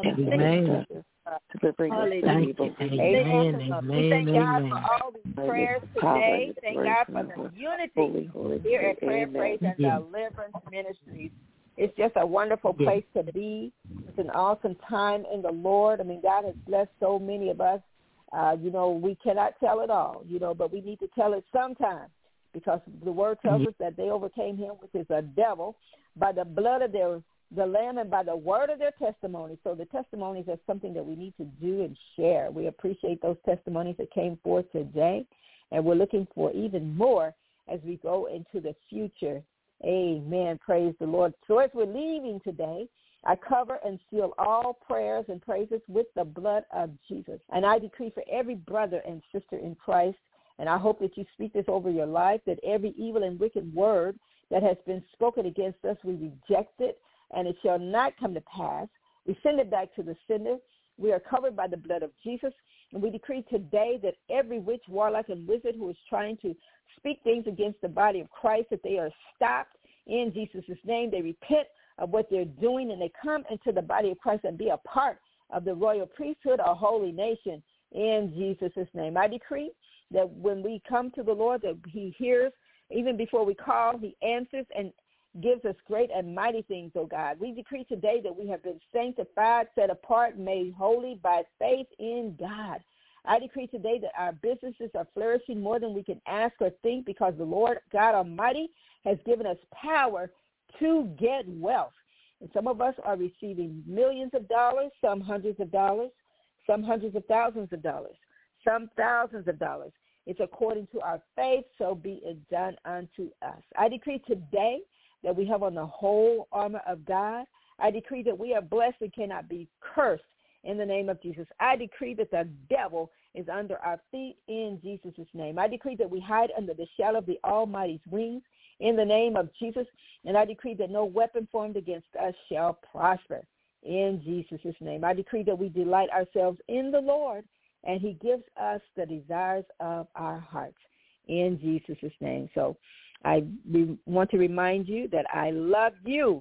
Amen. Delivering us from Thank evil. you. Amen. Amen. We thank God Amen. for all these prayers today. Thank God for the unity here at Prayer, Praise, and Deliverance Ministries. It's just a wonderful place to be. It's an awesome time in the Lord. I mean, God has blessed so many of us. Uh, you know, we cannot tell it all, you know, but we need to tell it sometime, because the word tells us that they overcame him, which is a devil, by the blood of their the Lamb and by the word of their testimony. So the testimonies are something that we need to do and share. We appreciate those testimonies that came forth today, and we're looking for even more as we go into the future. Amen. Praise the Lord. So as we're leaving today, I cover and seal all prayers and praises with the blood of Jesus. And I decree for every brother and sister in Christ, and I hope that you speak this over your life, that every evil and wicked word that has been spoken against us, we reject it, and it shall not come to pass. We send it back to the sender. We are covered by the blood of Jesus, and we decree today that every witch, warlock, and wizard who is trying to speak things against the body of Christ, that they are stopped in Jesus' name. They repent of what they're doing, and they come into the body of Christ and be a part of the royal priesthood, a holy nation, in Jesus' name. I decree that when we come to the Lord, that he hears, even before we call, he answers and gives us great and mighty things, oh God. We decree today that we have been sanctified, set apart, made holy by faith in God. I decree today that our businesses are flourishing more than we can ask or think, because the Lord God Almighty has given us power to get wealth. And some of us are receiving millions of dollars, some hundreds of dollars, some hundreds of thousands of dollars, some thousands of dollars. It's according to our faith, so be it done unto us. I decree today that we have on the whole armor of God. I decree that we are blessed and cannot be cursed in the name of Jesus. I decree that the devil is under our feet in Jesus' name. I decree that we hide under the shadow of the Almighty's wings in the name of Jesus. And I decree that no weapon formed against us shall prosper in Jesus' name. I decree that we delight ourselves in the Lord, and he gives us the desires of our hearts in Jesus' name. So I re- want to remind you that I love you.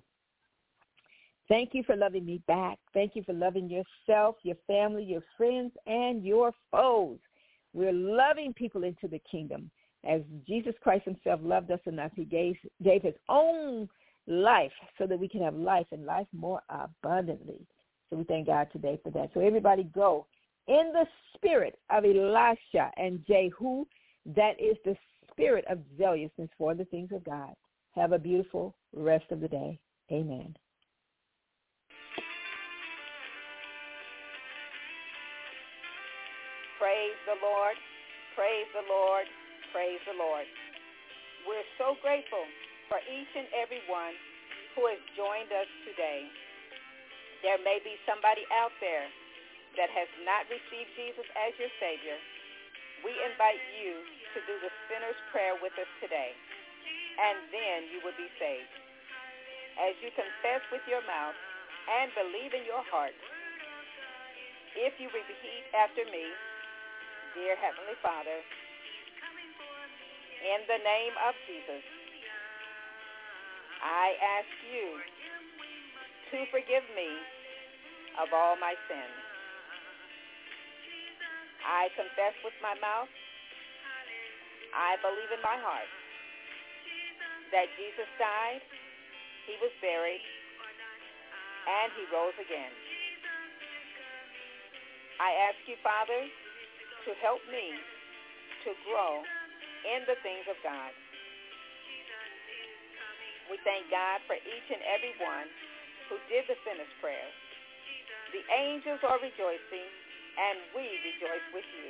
Thank you for loving me back. Thank you for loving yourself, your family, your friends, and your foes. We're loving people into the kingdom as Jesus Christ himself loved us enough. He gave, gave his own life so that we can have life and life more abundantly. So we thank God today for that. So everybody go in the spirit of Elisha and Jehu. That is the spirit of zealousness for the things of God. Have a beautiful rest of the day. Amen. Praise the Lord, praise the Lord, praise the Lord. We're so grateful for each and every one who has joined us today. There may be somebody out there that has not received Jesus as your Savior. We invite you to do the sinner's prayer with us today, and then you will be saved. As you confess with your mouth and believe in your heart, if you repeat after me, dear Heavenly Father, in the name of Jesus, I ask you to forgive me of all my sins. I confess with my mouth, I believe in my heart that Jesus died, he was buried, and he rose again. I ask you, Father, to help me to grow in the things of God. We thank God for each and every one who did the sinner's prayer. The angels are rejoicing, and we rejoice with you.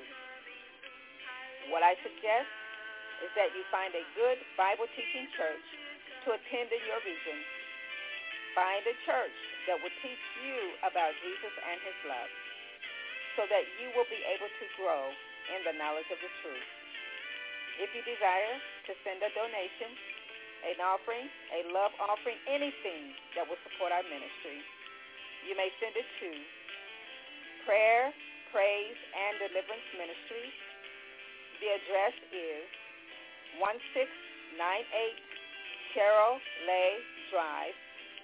What I suggest is that you find a good Bible-teaching church to attend in your region. Find a church that will teach you about Jesus and his love so that you will be able to grow in the knowledge of the truth. If you desire to send a donation, an offering, a love offering, anything that will support our ministry, you may send it to Prayer, Praise, and Deliverance Ministries. The address is one six nine eight Carol Lay Drive.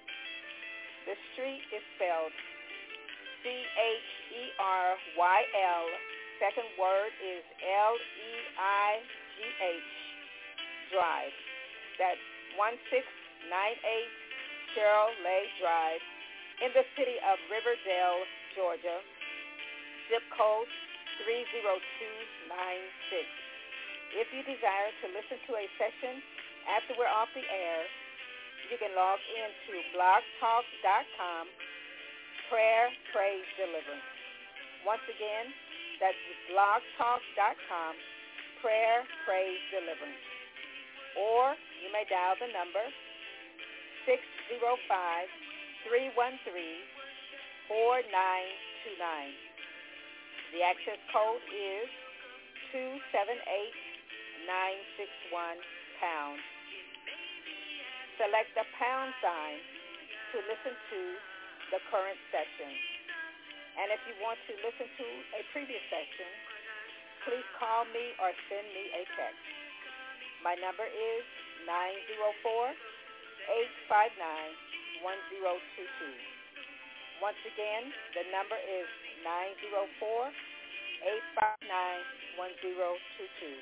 The street is spelled C H E R Y L. Second word is L E I G H Drive. That's one six nine eight Carol Lay Drive in the city of Riverdale, Georgia. Zip code three zero two nine six. If you desire to listen to a session after we're off the air, you can log into blog talk dot com, Prayer, Praise, Deliverance. Once again, that's blog talk dot com, Prayer, Praise, Deliverance. Or you may dial the number six zero five, three one three, four nine two nine. The access code is two seven eight nine six one pound. Select the pound sign to listen to the current session. And if you want to listen to a previous session, please call me or send me a text. My number is nine zero four, eight five nine, one zero two two. Once again, the number is nine zero four, eight five nine, one zero two two.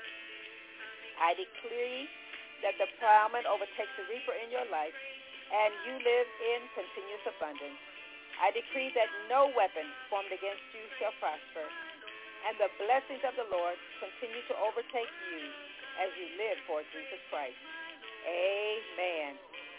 I decree that the plowman overtakes the reaper in your life, and you live in continuous abundance. I decree that no weapon formed against you shall prosper, and the blessings of the Lord continue to overtake you as you live for Jesus Christ. Amen.